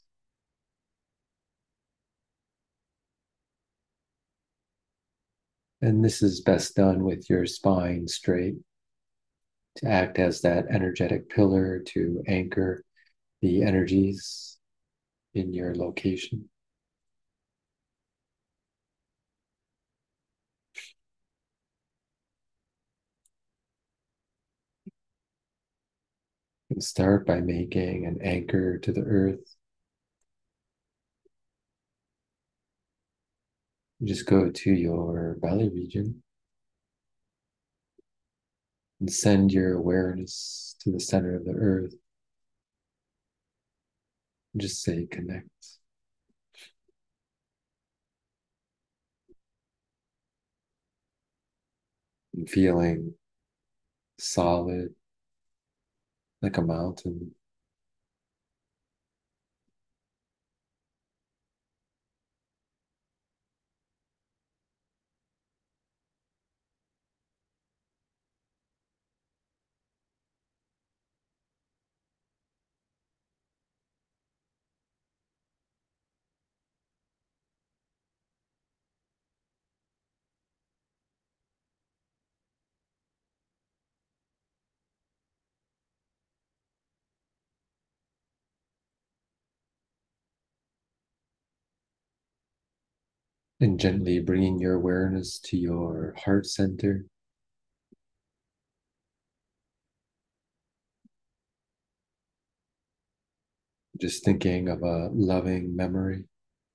And this is best done with your spine straight to act as that energetic pillar to anchor the energies in your location. And start by making an anchor to the earth. Just go to your belly region and send your awareness to the center of the earth. And just say connect. And feeling solid like a mountain. And gently bringing your awareness to your heart center. Just thinking of a loving memory.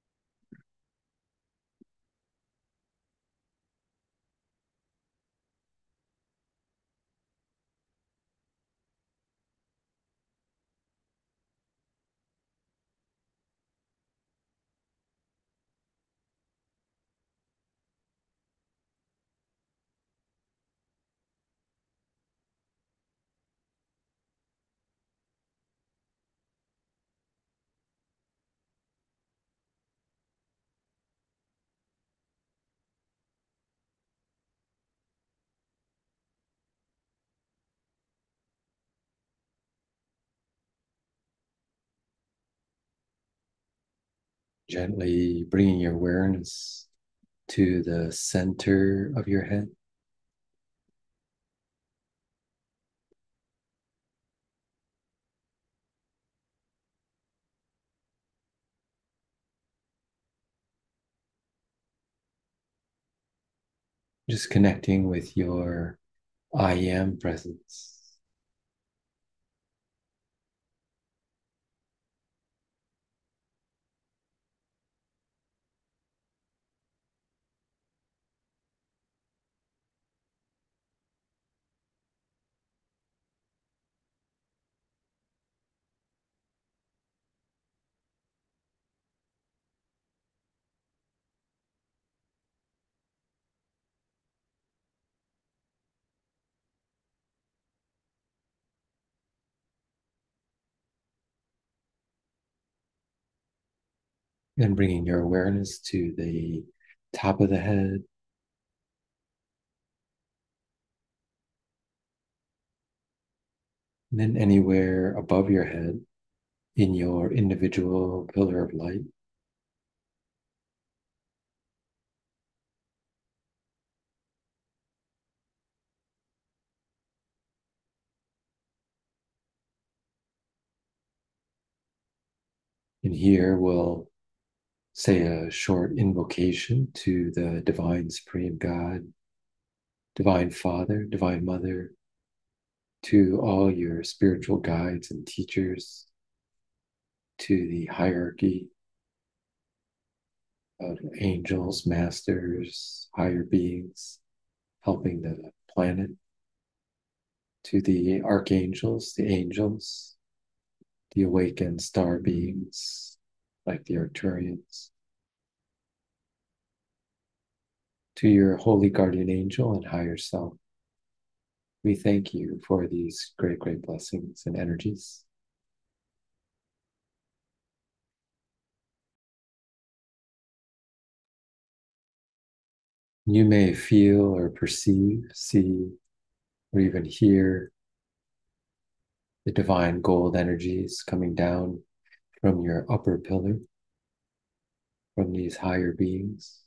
Gently bringing your awareness to the center of your head. Just connecting with your I am presence. And bringing your awareness to the top of the head. And then anywhere above your head in your individual pillar of light. And here we'll say a short invocation to the divine supreme God, divine Father, divine Mother, to all your spiritual guides and teachers, to the hierarchy of angels, masters, higher beings helping the planet, to the archangels, the angels, the awakened star beings like the Arcturians, to your holy guardian angel and higher self. We thank you for these great, great blessings and energies. You may feel or perceive, see, or even hear the divine gold energies coming down from your upper pillar, from these higher beings.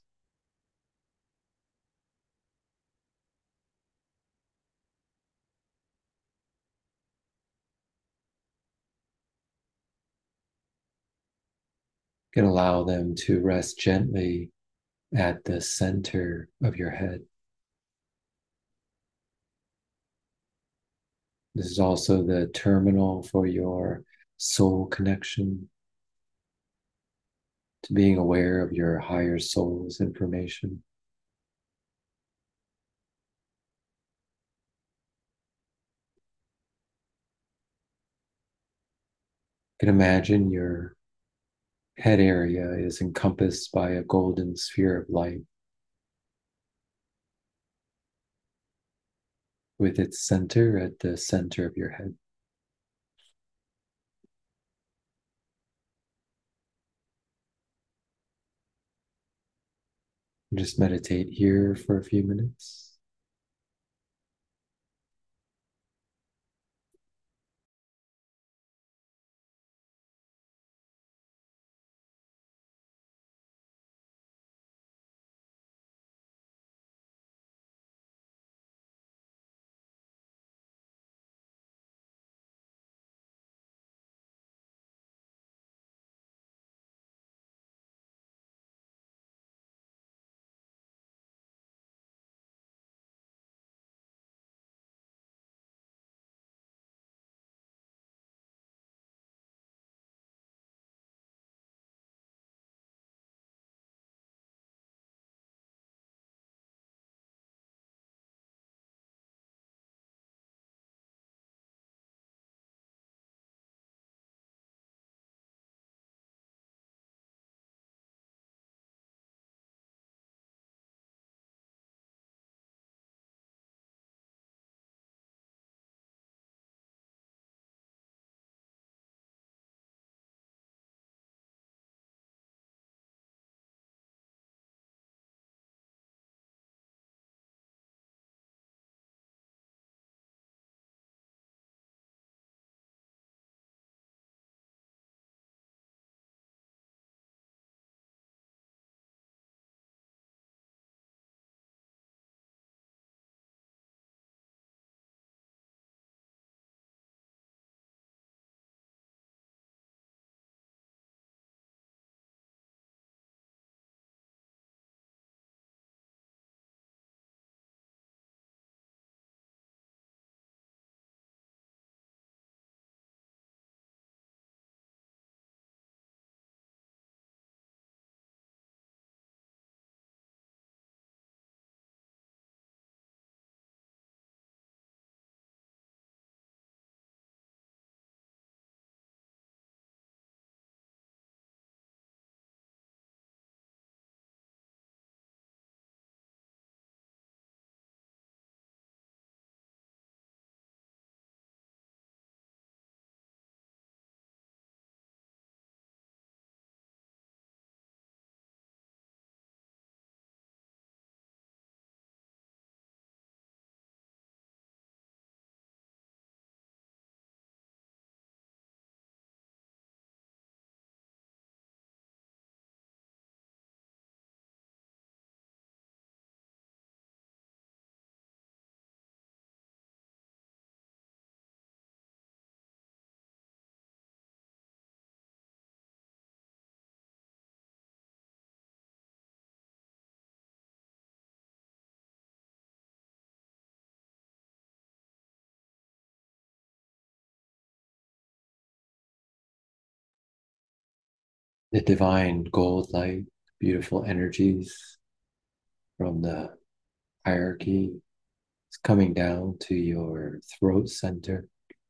You can allow them to rest gently at the center of your head. This is also the terminal for your soul connection, to being aware of your higher soul's information. You can imagine your head area is encompassed by a golden sphere of light, with its center at the center of your head. Just meditate here for a few minutes. the divine gold light, beautiful energies from the hierarchy is coming down to your throat center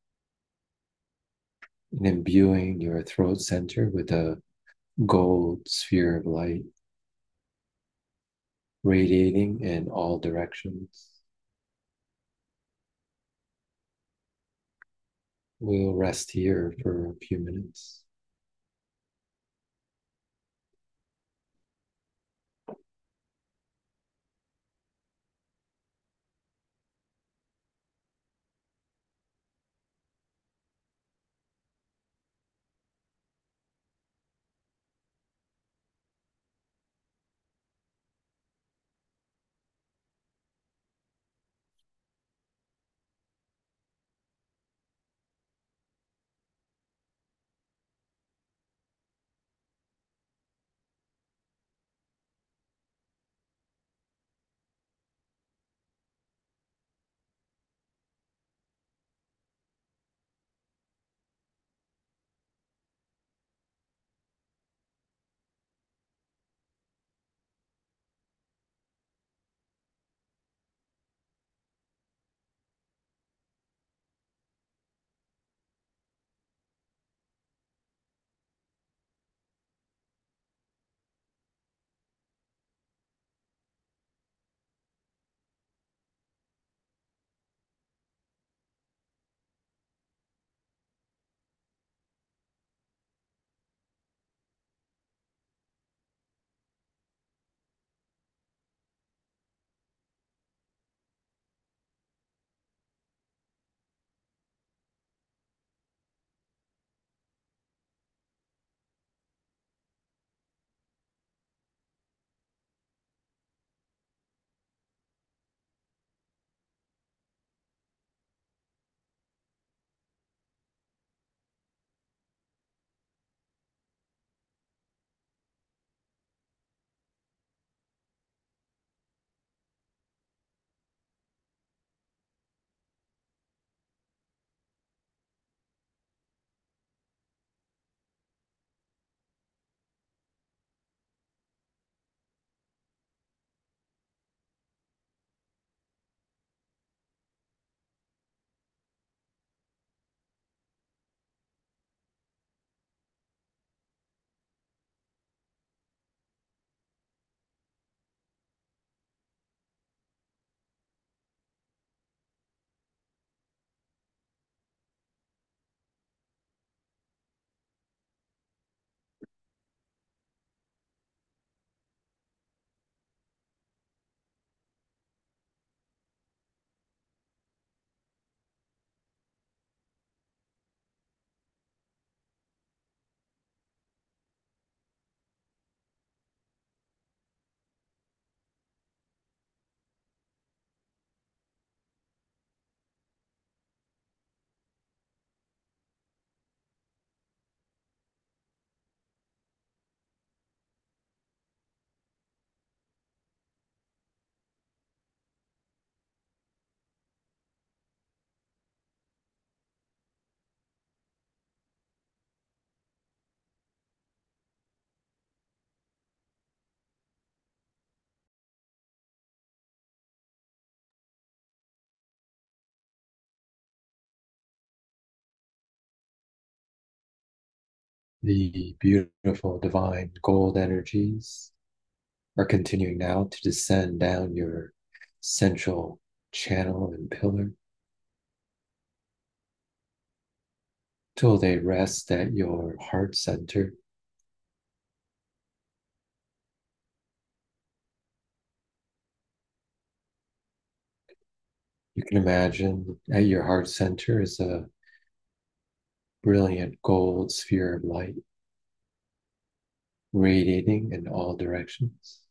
and imbuing your throat center with a gold sphere of light, radiating in all directions. We'll rest here for a few minutes. The beautiful divine gold energies are continuing now to descend down your central channel and pillar till they rest at your heart center. You can imagine at your heart center is a brilliant gold sphere of light radiating in all directions.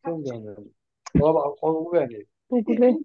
Google.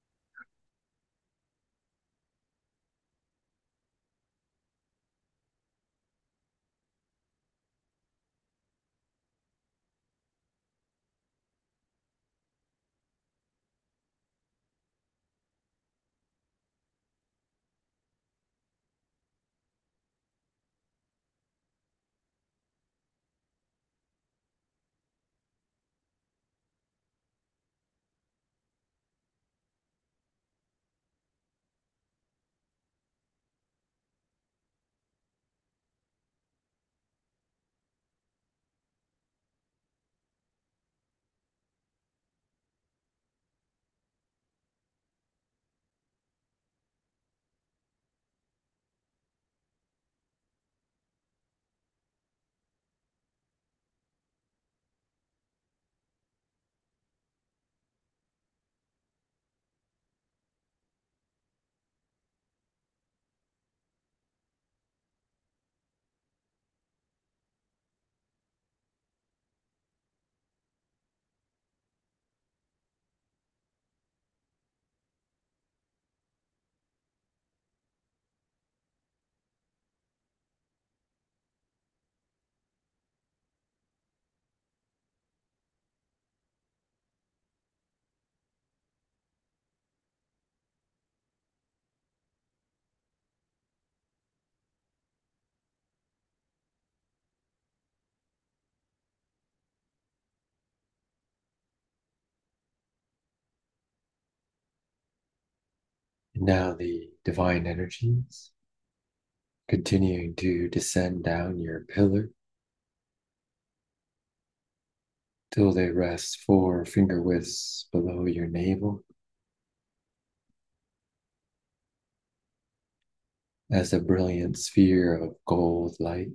And now the divine energies continuing to descend down your pillar till they rest 4 finger widths below your navel as a brilliant sphere of gold light.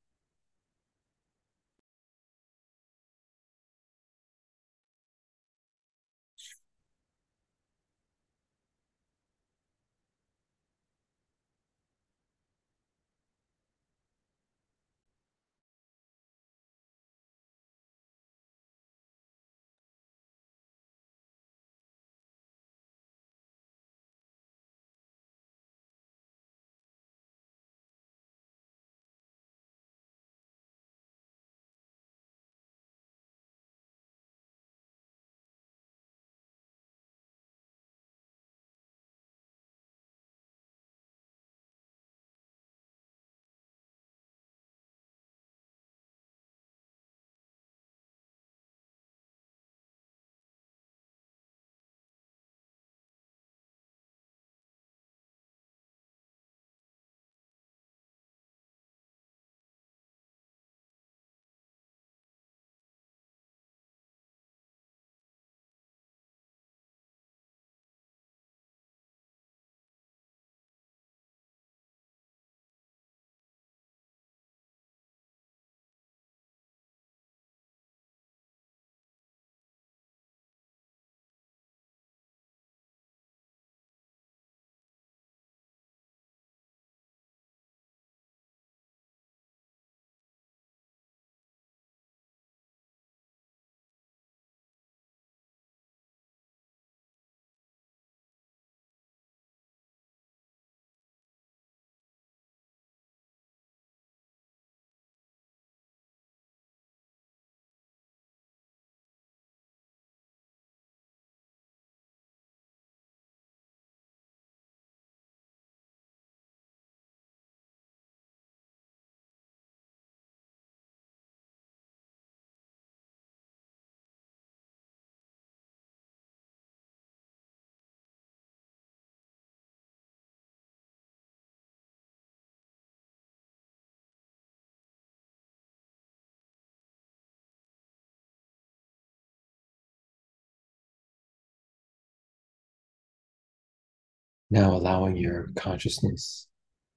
Now allowing your consciousness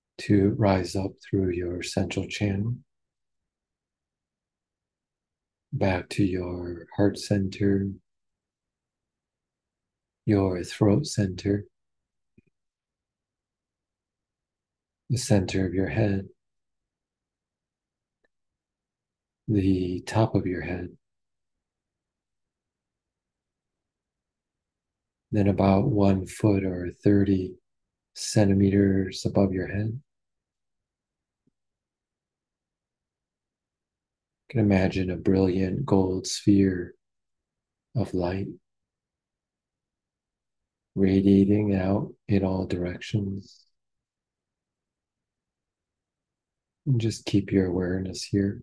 to rise up through your central channel, back to your heart center, your throat center, the center of your head, the top of your head, then about 1 foot or 30 centimeters above your head. You can imagine a brilliant gold sphere of light radiating out in all directions. And just keep your awareness here.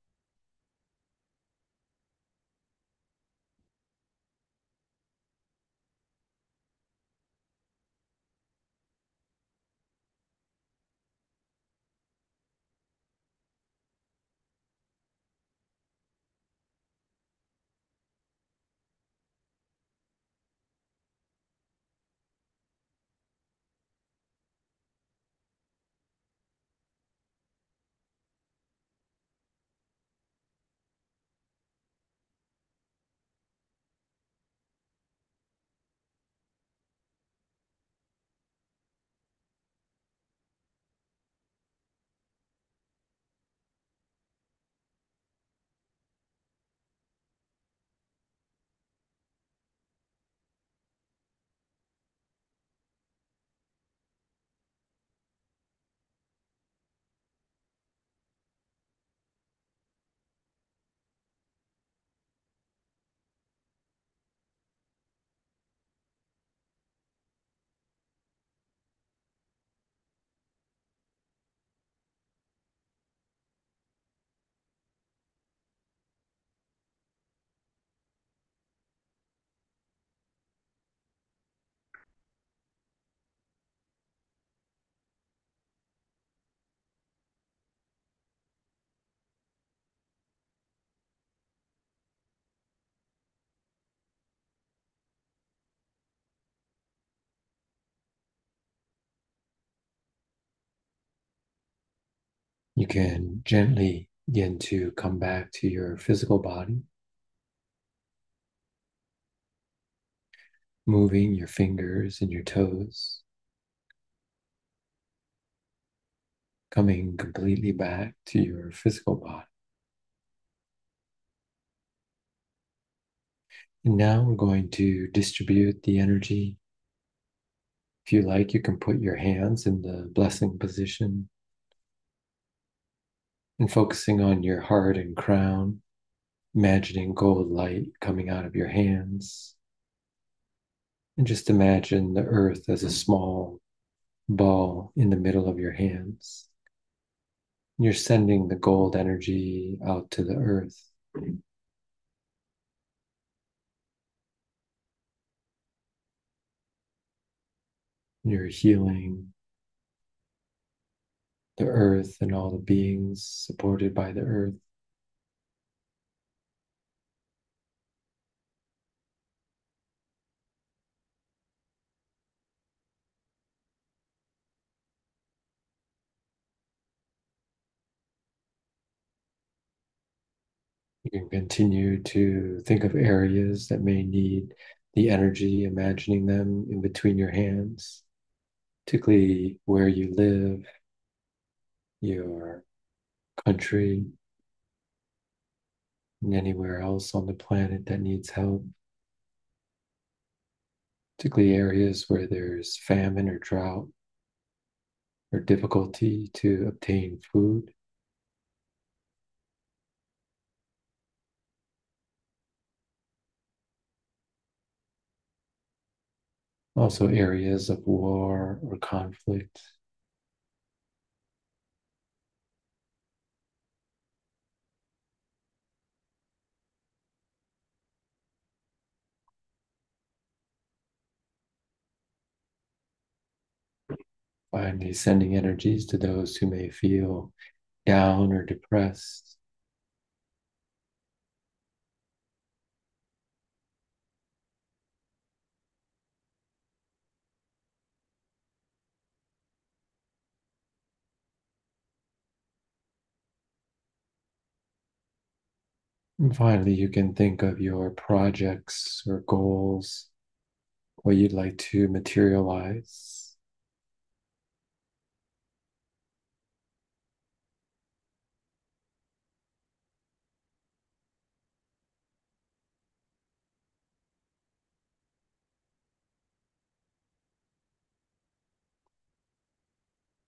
You can gently begin to come back to your physical body, moving your fingers and your toes, coming completely back to your physical body. And now we're going to distribute the energy. If you like, you can put your hands in the blessing position and focusing on your heart and crown, imagining gold light coming out of your hands. And just imagine the earth as a small ball in the middle of your hands. You're sending the gold energy out to the earth. You're healing the earth and all the beings supported by the earth. You can continue to think of areas that may need the energy, imagining them in between your hands, particularly where you live, your country, and anywhere else on the planet that needs help, particularly areas where there's famine or drought or difficulty to obtain food. Also, areas of war or conflict. Finally, sending energies to those who may feel down or depressed. And finally, you can think of your projects or goals, what you'd like to materialize.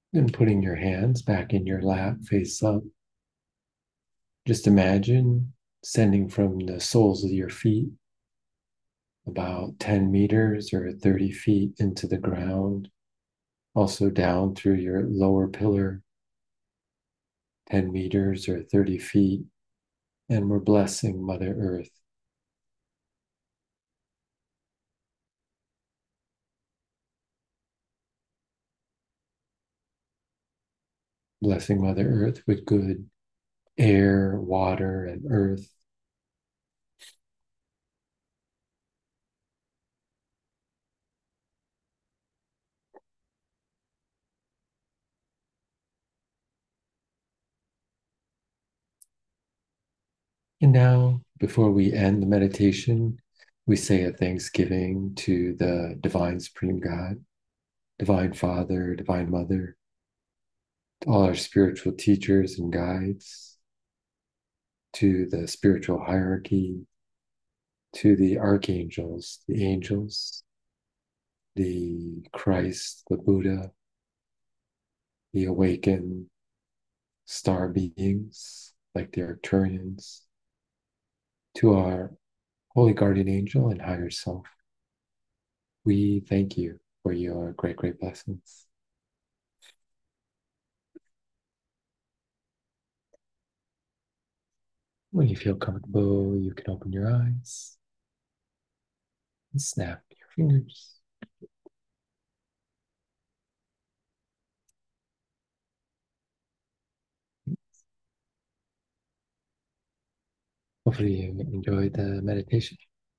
Then putting your hands back in your lap, face up. Just imagine sending from the soles of your feet about 10 meters or 30 feet into the ground, also down through your lower pillar, 10 meters or 30 feet. And we're blessing Mother Earth. Blessing Mother Earth with good air, water, and earth. And now, before we end the meditation, we say a thanksgiving to the Divine Supreme God, Divine Father, Divine Mother, to all our spiritual teachers and guides, to the spiritual hierarchy, to the archangels, the angels, the Christ, the Buddha, the awakened star beings like the Arcturians, to our holy guardian angel and higher self. We thank you for your great, great blessings. When you feel comfortable, you can open your eyes and snap your fingers. Hopefully, you enjoyed the meditation.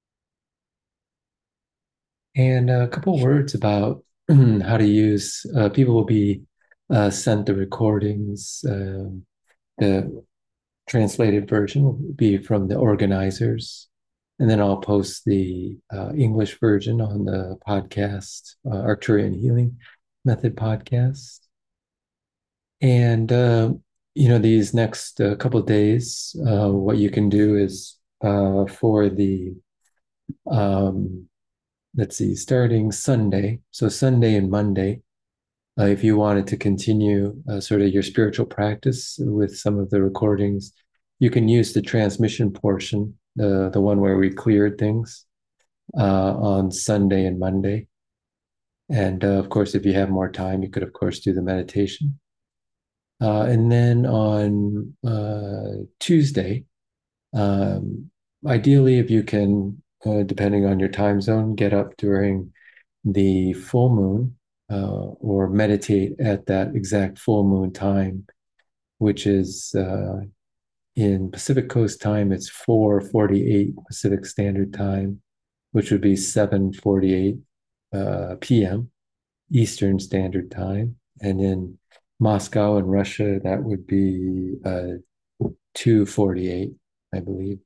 And a couple words about how to use. People will be sent the recordings. The translated version will be from the organizers, and then I'll post the English version on the podcast, Arcturian Healing Method podcast. And these next couple of days, what you can do is for the um, let's see, starting Sunday. So Sunday and Monday, if you wanted to continue sort of your spiritual practice with some of the recordings, you can use the transmission portion, the one where we cleared things on Sunday and Monday. And of course, if you have more time, you could, of course, do the meditation. And then on Tuesday, um, ideally, if you can, depending on your time zone, get up during the full moon or meditate at that exact full moon time, which is in Pacific Coast time, it's 4:48 Pacific Standard Time, which would be 7:48 p.m. Eastern Standard Time. And in Moscow in Russia, that would be 2:48, I believe.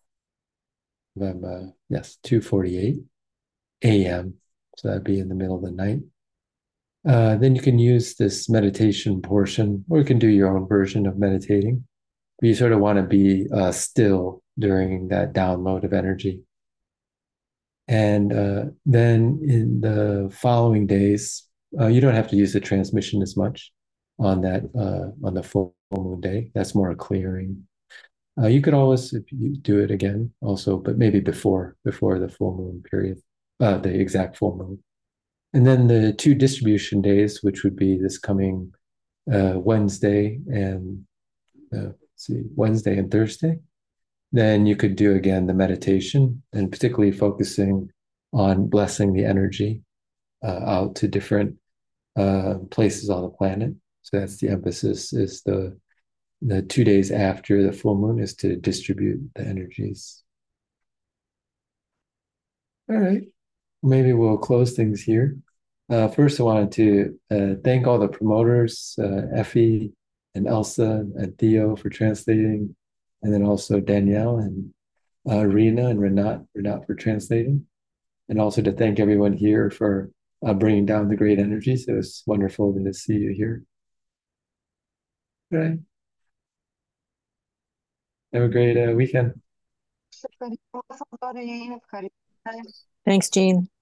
Yes, 2:48 a.m. So that'd be in the middle of the night. Then you can use this meditation portion, or you can do your own version of meditating. But you sort of want to be still during that download of energy. And then in the following days, you don't have to use the transmission as much on the full moon day. That's more a clearing. You could always, if you do it again, also, but maybe before the full moon period, the exact full moon. And then the two distribution days, which would be this coming Wednesday and Wednesday and Thursday, then you could do again the meditation and particularly focusing on blessing the energy out to different places on the planet. So that's the emphasis is the 2 days after the full moon is to distribute the energies. All right. Maybe we'll close things here. First, I wanted to thank all the promoters, Effie and Elsa and Theo for translating, and then also Danielle and Rena and Renat for translating, and also to thank everyone here for bringing down the great energies. It was wonderful to see you here. All right. Have a great weekend. Thanks, Jean.